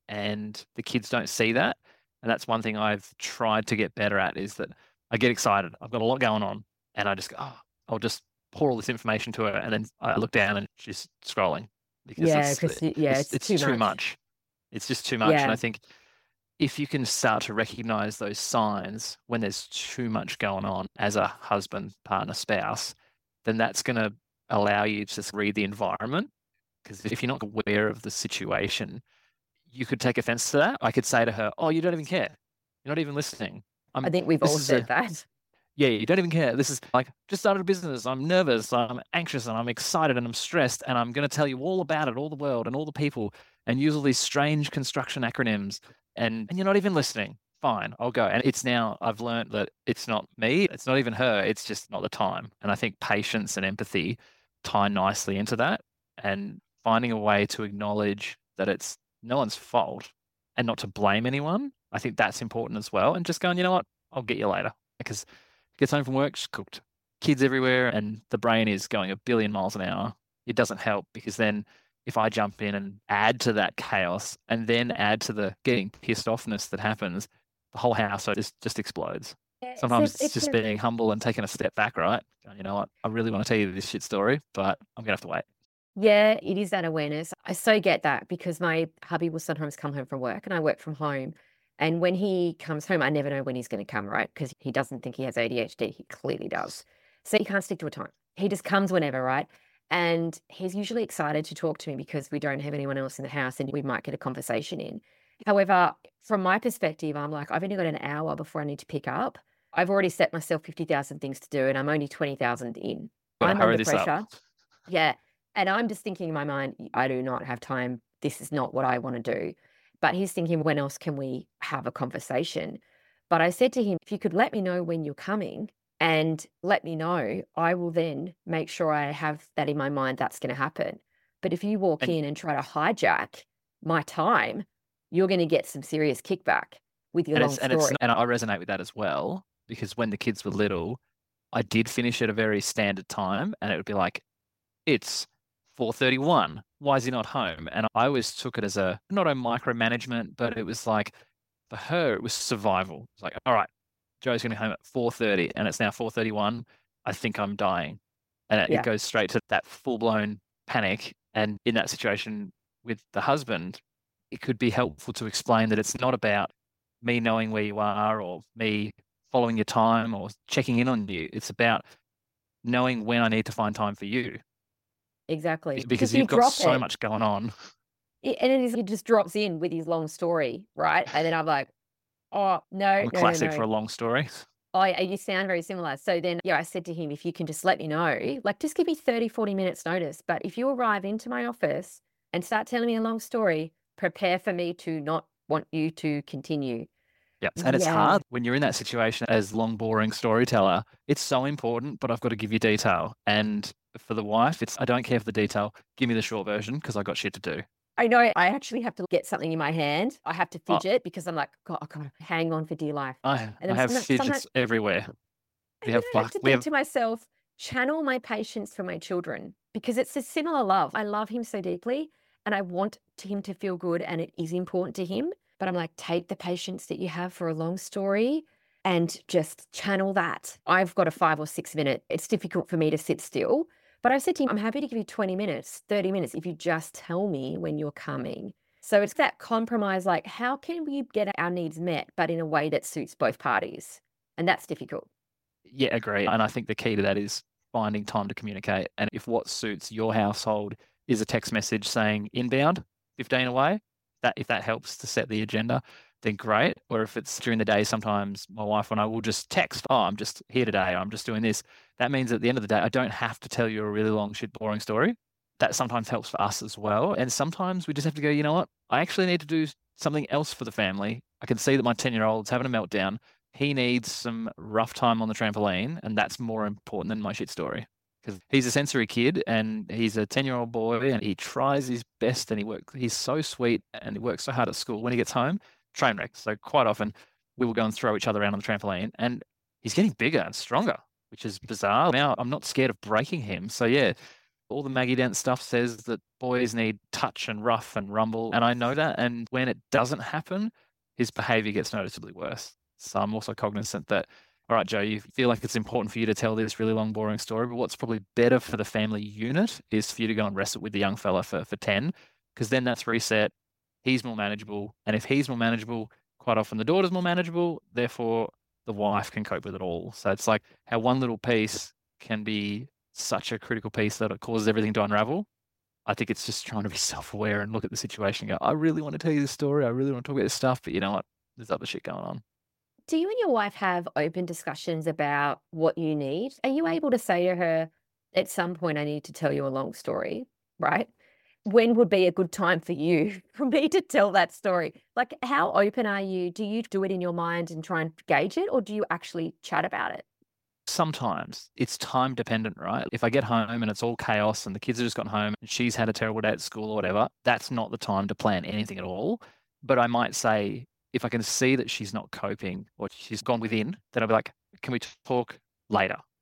And the kids don't see that. And that's one thing I've tried to get better at, is that I get excited. I've got a lot going on. And I just go, oh, I'll just pour all this information to her. And then I look down and she's scrolling because Yeah, it's because yeah, it's it's it's too too much. much. It's just too much. And I Yeah. think if you can start to recognize those signs when there's too much going on as a husband, partner, spouse, then that's going to allow you to just read the environment. Because if you're not aware of the situation, you could take offense to that. I could say to her, oh, you don't even care. You're not even listening. I I'm, think we've this all is said a, that. yeah, you don't even care. This is like, just started a business. I'm nervous. I'm anxious and I'm excited and I'm stressed. And I'm going to tell you all about it, all the world and all the people, and use all these strange construction acronyms. And, and you're not even listening. Fine, I'll go. And it's now, I've learned that it's not me. It's not even her. It's just not the time. And I think patience and empathy tie nicely into that, and finding a way to acknowledge that it's no one's fault and not to blame anyone. I think that's important as well. And just going, you know what? I'll get you later. Because gets home from work, she's cooked. Kids everywhere, and the brain is going a billion miles an hour. It doesn't help because then if I jump in and add to that chaos and then add to the getting pissed offness that happens, the whole house just, just explodes. Yeah, it's Sometimes a, it's it's just a being humble and taking a step back, right? You know what? I really want to tell you this shit story, but I'm going to have to wait. Yeah, it is that awareness. I so get that because my hubby will sometimes come home from work and I work from home. And when he comes home, I never know when he's going to come, right? Because he doesn't think he has A D H D. He clearly does. So he can't stick to a time. He just comes whenever, right? And he's usually excited to talk to me because we don't have anyone else in the house and we might get a conversation in. However, from my perspective, I'm like, I've only got an hour before I need to pick up. I've already set myself fifty thousand things to do and I'm only twenty thousand in. Got to I'm hurry under this up. pressure. Yeah. And I'm just thinking in my mind, I do not have time. This is not what I want to do. But he's thinking, when else can we have a conversation? But I said to him, if you could let me know when you're coming and let me know, I will then make sure I have that in my mind that's going to happen. But if you walk And in and try to hijack my time, you're going to get some serious kickback with your and long it's and it's story. and I resonate with that as well because when the kids were little, I did finish at a very standard time, and it would be like, it's four thirty-one. Why is he not home? And I always took it as a not a micromanagement, but it was like for her it was survival. It's like, all right, Joe's going to be home at four thirty, and it's now four thirty-one. I think I'm dying, and it, it Yeah, goes straight to that full blown panic. And in that situation with the husband, it could be helpful to explain that it's not about me knowing where you are or me following your time or checking in on you. It's about knowing when I need to find time for you exactly. because Because you you've got drop so it. much going on. it- And then he just drops in with his long story, right? And then I'm like, oh, no, I'm a no, no, classic for no. a long story. Oh, yeah, you sound very similar. So then, yeah, I said to him, if you can just let me know, like just give me thirty, forty minutes notice. But if you arrive into my office and start telling me a long story, prepare for me to not want you to continue. Yep. And it's Yeah, hard when you're in that situation as long, boring storyteller. It's so important, but I've got to give you detail. And for the wife, it's I don't care for the detail. Give me the short version because I got shit to do. I know. I actually have to get something in my hand. I have to Oh, fidget because I'm like, God, I gotta hang on for dear life. I And I then have sometimes, sometimes fidgets everywhere. and We then have I have buck. to We think have to myself, channel my patience for my children because it's a similar love. I love him so deeply and I want to him to feel good and it is important to him. But I'm like, take the patience that you have for a long story and just channel that. I've got a five or six minute, it's difficult for me to sit still. But I said to him, I'm happy to give you twenty minutes, thirty minutes if you just tell me when you're coming. So it's that compromise like, how can we get our needs met, but in a way that suits both parties? And that's difficult. Yeah, agree. And I think the key to that is finding time to communicate. And if what suits your household is a text message saying inbound, fifteen away, that if that helps to set the agenda, then great. Or if it's during the day, sometimes my wife and I will just text, oh, I'm just here today, or I'm just doing this. That means at the end of the day, I don't have to tell you a really long, shit, boring story. That sometimes helps for us as well. And sometimes we just have to go, you know what? I actually need to do something else for the family. I can see that my ten year old's having a meltdown. He needs some rough time on the trampoline, and that's more important than my shit story. Because he's a sensory kid and he's a ten year old boy and he tries his best and he works, he's so sweet and he works so hard at school. When he gets home, train wreck. So quite often we will go and throw each other around on the trampoline and he's getting bigger and stronger, which is bizarre. Now I'm not scared of breaking him. So yeah, all the Maggie Dent stuff says that boys need touch and rough and rumble. And I know that. And when it doesn't happen, his behavior gets noticeably worse. So I'm also cognizant that, all right, Joe, you feel like it's important for you to tell this really long, boring story, but what's probably better for the family unit is for you to go and wrestle with the young fella for, for ten, because then that's reset. He's more manageable. And if he's more manageable, quite often the daughter's more manageable. Therefore, the wife can cope with it all. So it's like how one little piece can be such a critical piece that it causes everything to unravel. I think it's just trying to be self-aware and look at the situation and go, I really want to tell you this story. I really want to talk about this stuff, but you know what? There's other shit going on. Do you and your wife have open discussions about what you need? Are you able to say to her, at some point, I need to tell you a long story, right? When would be a good time for you, for me to tell that story? Like, how open are you? Do you do it in your mind and try and gauge it, or do you actually chat about it? Sometimes it's time dependent, right? If I get home and it's all chaos and the kids have just gotten home and she's had a terrible day at school or whatever, that's not the time to plan anything at all. But I might say, if I can see that she's not coping or she's gone within, then I'll be like, can we talk later?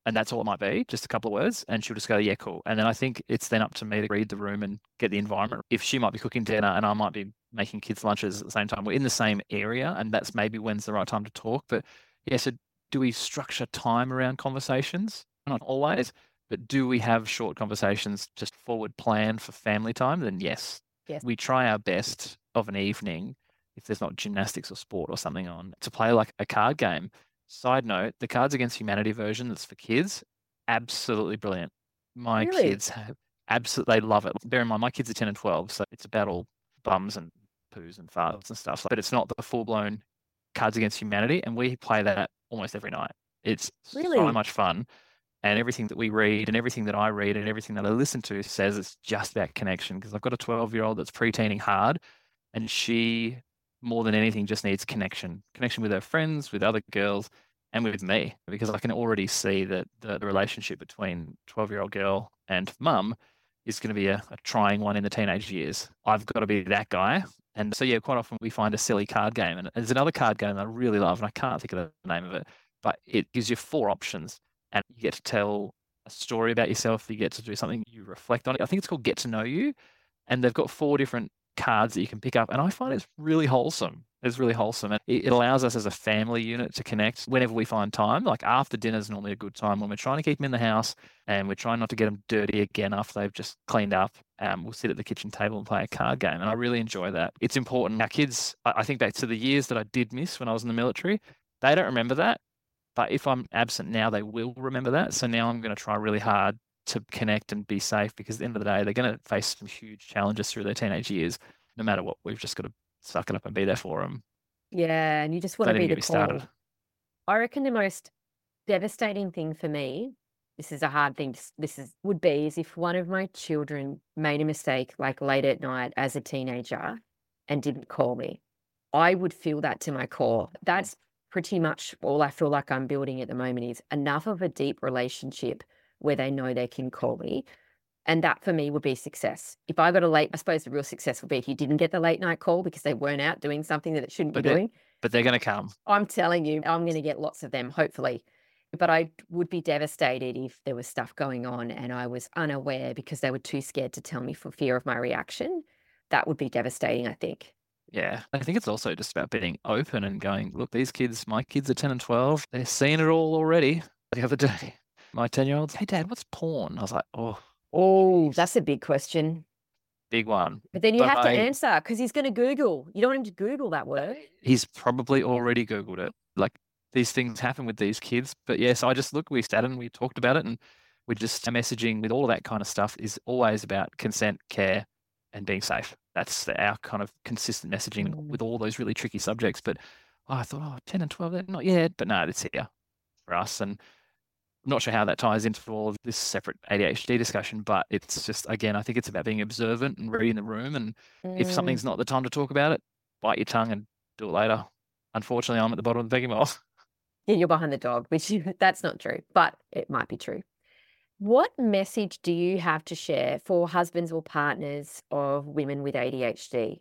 And that's all it might be, just a couple of words. And she'll just go, yeah, cool. And then I think it's then up to me to read the room and get the environment. If she might be cooking dinner and I might be making kids' lunches at the same time, we're in the same area, and that's maybe when's the right time to talk. But yeah, so do we structure time around conversations? Not always, but do we have short conversations, just forward plan for family time? Then yes. Yes. We try our best of an evening, if there's not gymnastics or sport or something on, to play like a card game. Side note, the Cards Against Humanity version that's for kids, absolutely brilliant. My Really? kids have absolutely, they love it. Bear in mind, my kids are ten and twelve, so it's about all bums and poos and farts and stuff, but it's not the full-blown Cards Against Humanity, and we play that almost every night. It's so Really? much fun, and everything that we read and everything that I read and everything that I listen to says it's just about connection, because I've got a twelve-year-old that's pre-teening hard, and she, more than anything, just needs connection. Connection with her friends, with other girls, and with me, because I can already see that the, the relationship between twelve-year-old girl and mum is going to be a, a trying one in the teenage years. I've got to be that guy. And so, yeah, quite often we find a silly card game. And there's another card game that I really love, and I can't think of the name of it, but it gives you four options, and you get to tell a story about yourself. You get to do something, you reflect on it. I think it's called Get to Know You. And they've got four different cards that you can pick up. And I find it's really wholesome. It's really wholesome. And it, it allows us as a family unit to connect whenever we find time. Like after dinner is normally a good time when we're trying to keep them in the house and we're trying not to get them dirty again after they've just cleaned up. Um, we'll sit at the kitchen table and play a card game. And I really enjoy that. It's important. Our kids, I, I think back to the years that I did miss when I was in the military, they don't remember that. But if I'm absent now, they will remember that. So now I'm going to try really hard to connect and be safe, because at the end of the day, they're going to face some huge challenges through their teenage years. No matter what, we've just got to suck it up and be there for them. Yeah, and you just want Don't to be even the get me started. call. I reckon the most devastating thing for me, this is a hard thing, to, this is would be, is if one of my children made a mistake, like late at night as a teenager, and didn't call me. I would feel that to my core. That's pretty much all I feel like I'm building at the moment, is enough of a deep relationship where they know they can call me. And that for me would be success. If I got a late, I suppose the real success would be if you didn't get the late night call because they weren't out doing something that it shouldn't But be they're, doing. but they're going to come. I'm telling you, I'm going to get lots of them, hopefully. But I would be devastated if there was stuff going on and I was unaware because they were too scared to tell me for fear of my reaction. That would be devastating, I think. Yeah. I think it's also just about being open and going, look, these kids, my kids are ten and twelve. They're seeing it all already. The other day, my ten-year-old, hey, Dad, what's porn? I was like, oh. Oh, that's a big question. Big one. But then you But have to I- answer because he's going to Google. You don't want him to Google that word. He's probably already Googled it. Like, these things happen with these kids. But yes, I just look, we sat and we talked about it, and we just messaging with all of that kind of stuff is always about consent, care, and being safe. That's the, our kind of consistent messaging Mm. with all those really tricky subjects. But oh, I thought, oh, ten and twelve, they're not yet. But no, it's here for us. And I'm not sure how that ties into all of this separate A D H D discussion, but it's just, again, I think it's about being observant and reading the room. And if Mm. something's not the time to talk about it, bite your tongue and do it later. Unfortunately, I'm at the bottom of the pecking order. Yeah, you're behind the dog, which you, that's not true, but it might be true. What message do you have to share for husbands or partners of women with A D H D?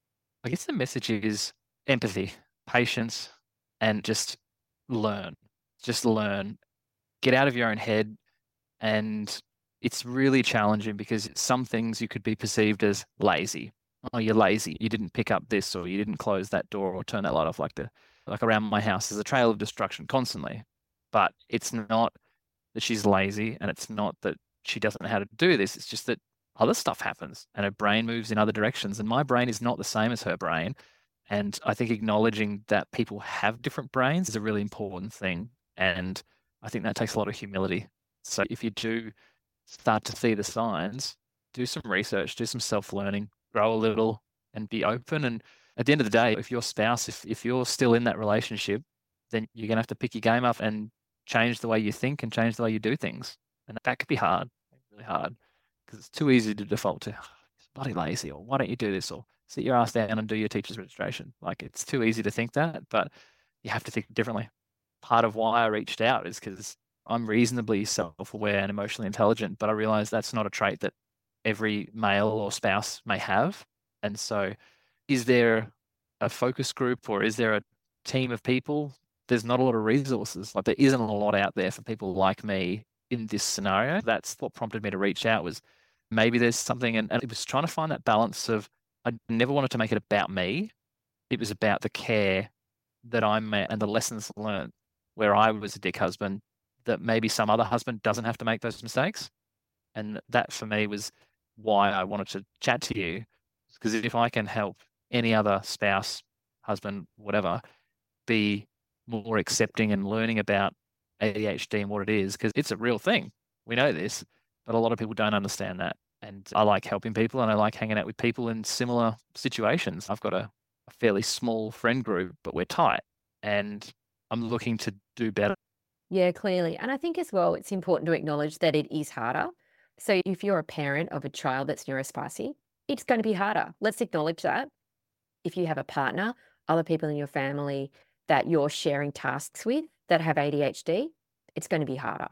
I guess the message is empathy, patience, and just learn. Just learn. Get out of your own head. And it's really challenging because some things you could be perceived as lazy. Oh, you're lazy. You didn't pick up this, or you didn't close that door or turn that light off. Like the like around my house, there's a trail of destruction constantly. But it's not that she's lazy, and it's not that she doesn't know how to do this. It's just that other stuff happens and her brain moves in other directions. And my brain is not the same as her brain. And I think acknowledging that people have different brains is a really important thing. And I think that takes a lot of humility. So if you do start to see the signs, do some research, do some self-learning, grow a little, and be open. And at the end of the day, if your spouse, if, if you're still in that relationship, then you're going to have to pick your game up and change the way you think and change the way you do things. And that could be hard, really hard, because it's too easy to default to, oh, it's bloody lazy, or why don't you do this, or sit your ass down and do your teacher's registration. Like, it's too easy to think that, but you have to think differently. Part of why I reached out is because I'm reasonably self-aware and emotionally intelligent, but I realize that's not a trait that every male or spouse may have. And so is there a focus group, or is there a team of people there's not a lot of resources. Like there isn't a lot out there for people like me in this scenario. That's what prompted me to reach out was maybe there's something, and, and it was trying to find that balance of I never wanted to make it about me. It was about the care that I'm and the lessons learned where I was a dick husband, that maybe some other husband doesn't have to make those mistakes. And that for me was why I wanted to chat to you. Because if I can help any other spouse, husband, whatever, be more accepting and learning about A D H D and what it is, because it's a real thing. We know this, but a lot of people don't understand that. And I like helping people and I like hanging out with people in similar situations. I've got a, a fairly small friend group, but we're tight and I'm looking to do better. Yeah, clearly. And I think as well, it's important to acknowledge that it is harder. So if you're a parent of a child that's neurospicy, it's going to be harder. Let's acknowledge that. If you have a partner, other people in your family that you're sharing tasks with that have A D H D, it's going to be harder.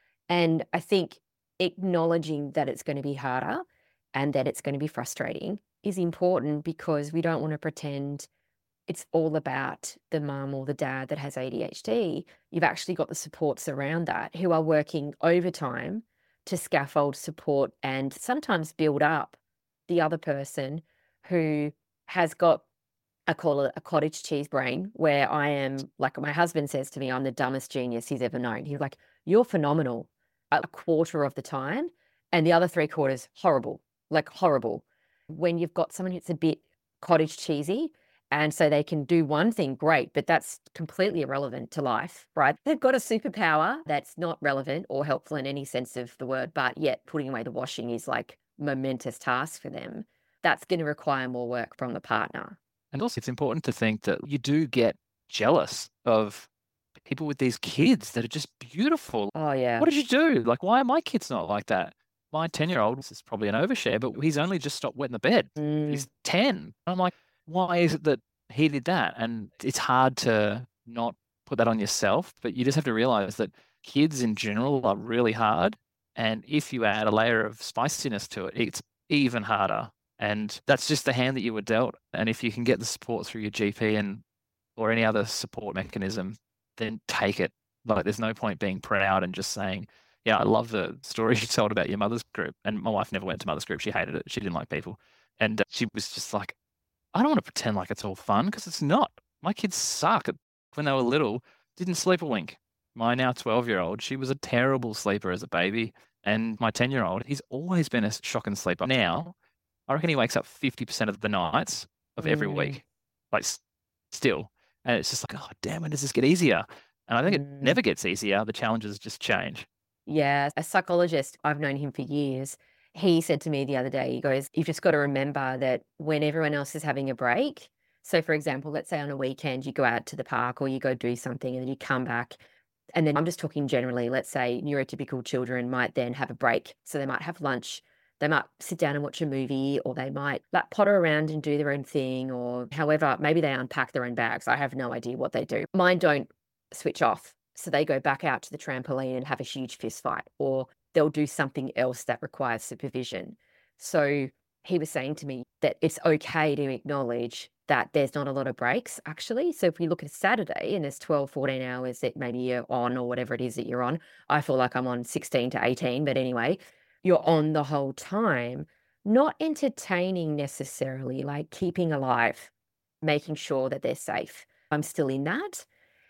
And I think acknowledging that it's going to be harder and that it's going to be frustrating is important, because we don't want to pretend it's all about the mum or the dad that has A D H D. You've actually got the supports around that who are working overtime to scaffold, support, and sometimes build up the other person who has got, I call it a cottage cheese brain, where I am, like my husband says to me, I'm the dumbest genius he's ever known. He's like, you're phenomenal a quarter of the time, and the other three quarters, horrible, like horrible. When you've got someone who's a bit cottage cheesy, and so they can do one thing great, but that's completely irrelevant to life, right? They've got a superpower that's not relevant or helpful in any sense of the word, but yet putting away the washing is like momentous task for them. That's going to require more work from the partner. And also it's important to think that you do get jealous of people with these kids that are just beautiful. Oh, yeah. What did you do? Like, why are my kids not like that? My ten-year-old, this is probably an overshare, but he's only just stopped wetting the bed. Mm. He's ten. I'm like, why is it that he did that? And it's hard to not put that on yourself, but you just have to realize that kids in general are really hard. And if you add a layer of spiciness to it, it's even harder. And that's just the hand that you were dealt. And if you can get the support through your G P and or any other support mechanism, then take it. Like, there's no point being proud and just saying, yeah, I love the story you told about your mother's group. And my wife never went to mother's group. She hated it. She didn't like people. And uh, she was just like, I don't want to pretend like it's all fun, because it's not. My kids suck. When they were little, didn't sleep a wink. My now twelve-year-old, she was a terrible sleeper as a baby. And my ten-year-old, he's always been a shocking sleeper. Now, I reckon he wakes up fifty percent of the nights of every Mm. week, like s- still. And it's just like, oh, damn, when does this get easier? And I think it Mm. never gets easier. The challenges just change. Yeah, a psychologist, I've known him for years. He said to me the other day, he goes, you've just got to remember that when everyone else is having a break, so for example, let's say on a weekend you go out to the park or you go do something and then you come back. And then I'm just talking generally, let's say neurotypical children might then have a break. So they might have lunch, they might sit down and watch a movie, or they might like potter around and do their own thing, or however, maybe they unpack their own bags. I have no idea what they do. Mine don't switch off. So they go back out to the trampoline and have a huge fist fight, or they'll do something else that requires supervision. So he was saying to me that it's okay to acknowledge that there's not a lot of breaks, actually. So if we look at a Saturday and there's twelve, fourteen hours that maybe you're on, or whatever it is that you're on, I feel like I'm on sixteen to eighteen, but anyway, you're on the whole time, not entertaining necessarily, like keeping alive, making sure that they're safe. I'm still in that.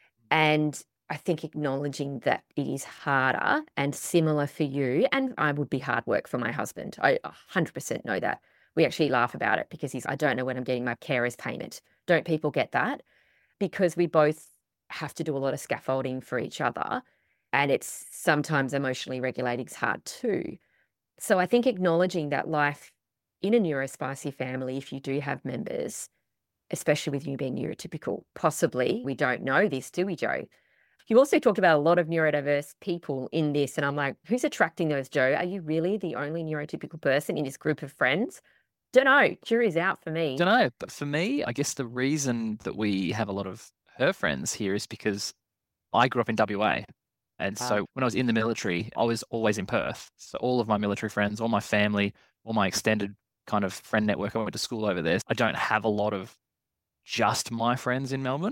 And I think acknowledging that it is harder and similar for you, and I would be hard work for my husband. I one hundred percent know that. We actually laugh about it because he's, I don't know when I'm getting my carer's payment. Don't people get that? Because we both have to do a lot of scaffolding for each other, and it's sometimes emotionally regulating is hard too. So I think acknowledging that life in a neurospicy family, if you do have members, especially with you being neurotypical, possibly, we don't know this, do we, Joe? You also talked about a lot of neurodiverse people in this, and I'm like, who's attracting those, Joe? Are you really the only neurotypical person in this group of friends? Don't know. Jury's out for me. Don't know, but for me, I guess the reason that we have a lot of her friends here is because I grew up in W A. And Wow. so when I was in the military, I was always in Perth. So all of my military friends, all my family, all my extended kind of friend network, I went to school over there. I don't have a lot of just my friends in Melbourne.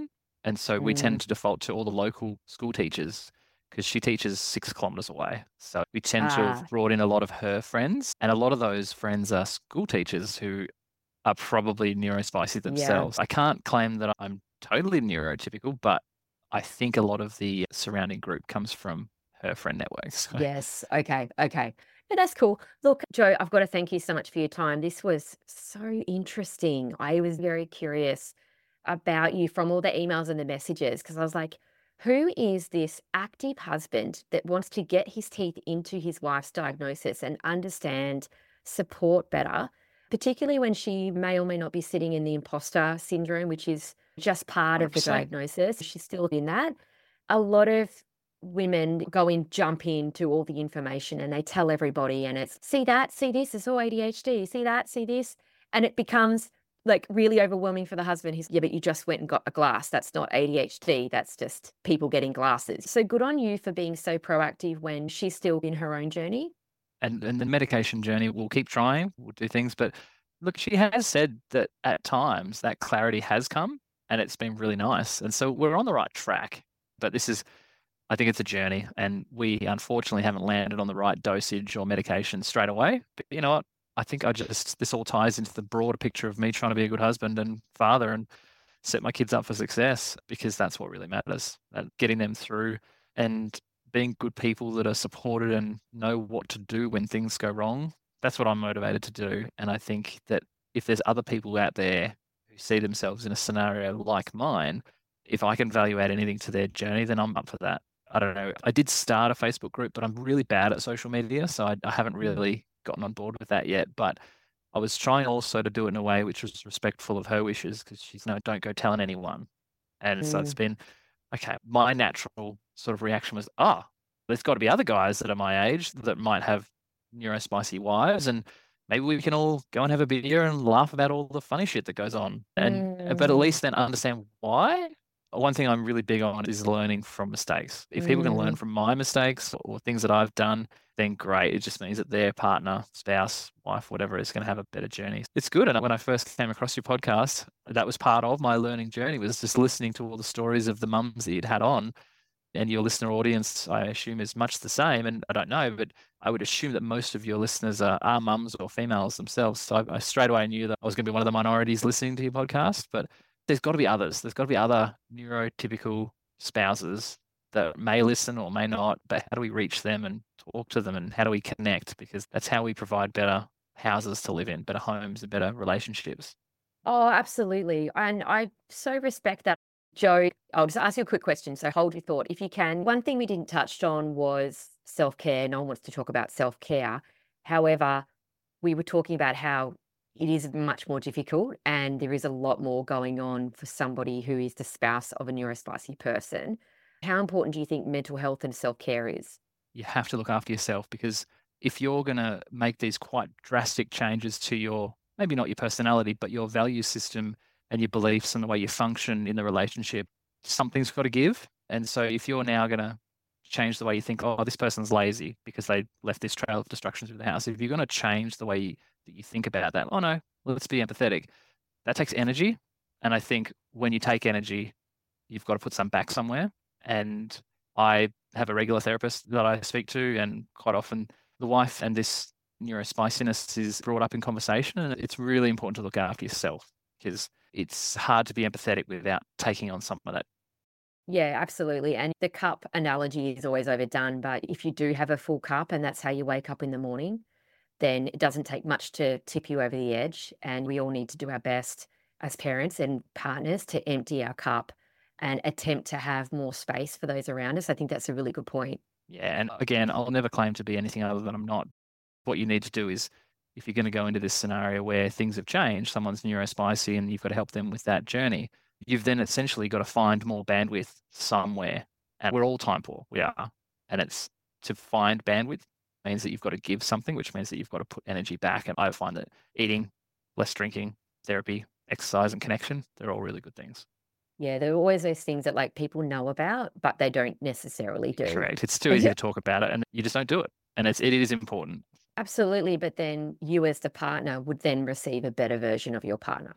And so we Mm. tend to default to all the local school teachers because she teaches six kilometers away. So we tend to have Ah, brought in a lot of her friends, and a lot of those friends are school teachers who are probably neurospicy yeah. themselves. I can't claim that I'm totally neurotypical, but I think a lot of the surrounding group comes from her friend network. So Yes. Okay. Okay. No, that's cool. Look, Joe, I've got to thank you so much for your time. This was so interesting. I was very curious about you from all the emails and the messages because I was like, who is this active husband that wants to get his teeth into his wife's diagnosis and understand support better, particularly when she may or may not be sitting in the imposter syndrome, which is just part of the one hundred percent. diagnosis. She's still in that. A lot of women go in, jump into all the information and they tell everybody, and it's see that, see this, it's all A D H D, see that, see this. And it becomes like really overwhelming for the husband. He's, yeah, but you just went and got a glass. That's not A D H D. That's just people getting glasses. So good on you for being so proactive when she's still in her own journey. And and the medication journey, we'll keep trying, we'll do things. But look, she has said that at times that clarity has come and it's been really nice. And so we're on the right track. But this is, I think it's a journey, and we unfortunately haven't landed on the right dosage or medication straight away. But you know what? I think I just, this all ties into the broader picture of me trying to be a good husband and father and set my kids up for success, because that's what really matters. And getting them through and being good people that are supported and know what to do when things go wrong. That's what I'm motivated to do. And I think that if there's other people out there who see themselves in a scenario like mine, if I can value add anything to their journey, then I'm up for that. I don't know. I did start a Facebook group, but I'm really bad at social media. So I, I haven't Mm. really gotten on board with that yet. But I was trying also to do it in a way which was respectful of her wishes, because she's no, don't go telling anyone. And so it's Mm. been, okay, my natural sort of reaction was, oh, there's got to be other guys that are my age that might have neurospicy wives, and maybe we can all go and have a beer and laugh about all the funny shit that goes on. And but at Mm. least then understand why. One thing I'm really big on is learning from mistakes. If people can learn Mm. from my mistakes or things that I've done, then great. It just means that their partner, spouse, wife, whatever, is going to have a better journey. It's good. And when I first came across your podcast, that was part of my learning journey, was just listening to all the stories of the mums that you'd had on. And your listener audience, I assume, is much the same. And I don't know, but I would assume that most of your listeners are, are mums or females themselves. So I, I straight away knew that I was going to be one of the minorities listening to your podcast. But there's got to be others. There's got to be other neurotypical spouses that may listen or may not. But how do we reach them and talk to them, and how do we connect? Because that's how we provide better houses to live in, better homes, and better relationships. Oh, absolutely. And I so respect that. Joe, I'll just ask you a quick question. So hold your thought if you can. One thing we didn't touch on was self care. No one wants to talk about self care. However, we were talking about how it is much more difficult and there is a lot more going on for somebody who is the spouse of a neurospicy person. How important do you think mental health and self care is? You have to look after yourself, because if you're going to make these quite drastic changes to your, maybe not your personality, but your value system and your beliefs and the way you function in the relationship, something's got to give. And so if you're now going to change the way you think, oh, this person's lazy because they left this trail of destruction through the house, if you're going to change the way you, that you think about that, oh no, let's be empathetic. That takes energy. And I think when you take energy, you've got to put some back somewhere. And I have a regular therapist that I speak to, and quite often the wife and this neurospiciness is brought up in conversation. And it's really important to look after yourself, because it's hard to be empathetic without taking on some of that. Yeah, absolutely. And the cup analogy is always overdone. But if you do have a full cup and that's how you wake up in the morning, then it doesn't take much to tip you over the edge. And we all need to do our best as parents and partners to empty our cup and attempt to have more space for those around us. I think that's a really good point. Yeah. And again, I'll never claim to be anything other than I'm not. What you need to do is, if you're going to go into this scenario where things have changed, someone's neurospicy and you've got to help them with that journey, you've then essentially got to find more bandwidth somewhere. And we're all time poor. We are. And it's to find bandwidth means that you've got to give something, which means that you've got to put energy back. And I find that eating, less drinking, therapy, exercise, and connection, they're all really good things. Yeah, there are always those things that like people know about, but they don't necessarily do. Correct. It's too easy to talk about it and you just don't do it. And it's, it is important. Absolutely. But then you as the partner would then receive a better version of your partner.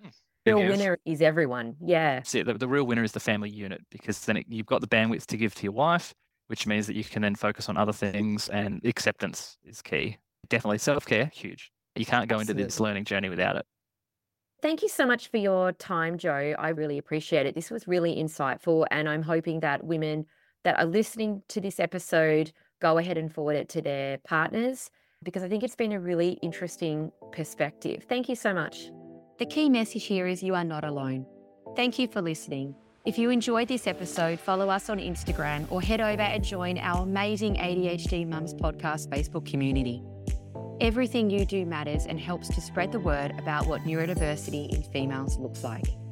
real give. winner is everyone. Yeah. See, the, the real winner is the family unit, because then it, you've got the bandwidth to give to your wife, which means that you can then focus on other things, and acceptance is key. Definitely self-care, huge. You can't go Absolutely. into this learning journey without it. Thank you so much for your time, Joe. I really appreciate it. This was really insightful, and I'm hoping that women that are listening to this episode go ahead and forward it to their partners, because I think it's been a really interesting perspective. Thank you so much. The key message here is you are not alone. Thank you for listening. If you enjoyed this episode, follow us on Instagram or head over and join our amazing A D H D Mums Podcast Facebook community. Everything you do matters and helps to spread the word about what neurodiversity in females looks like.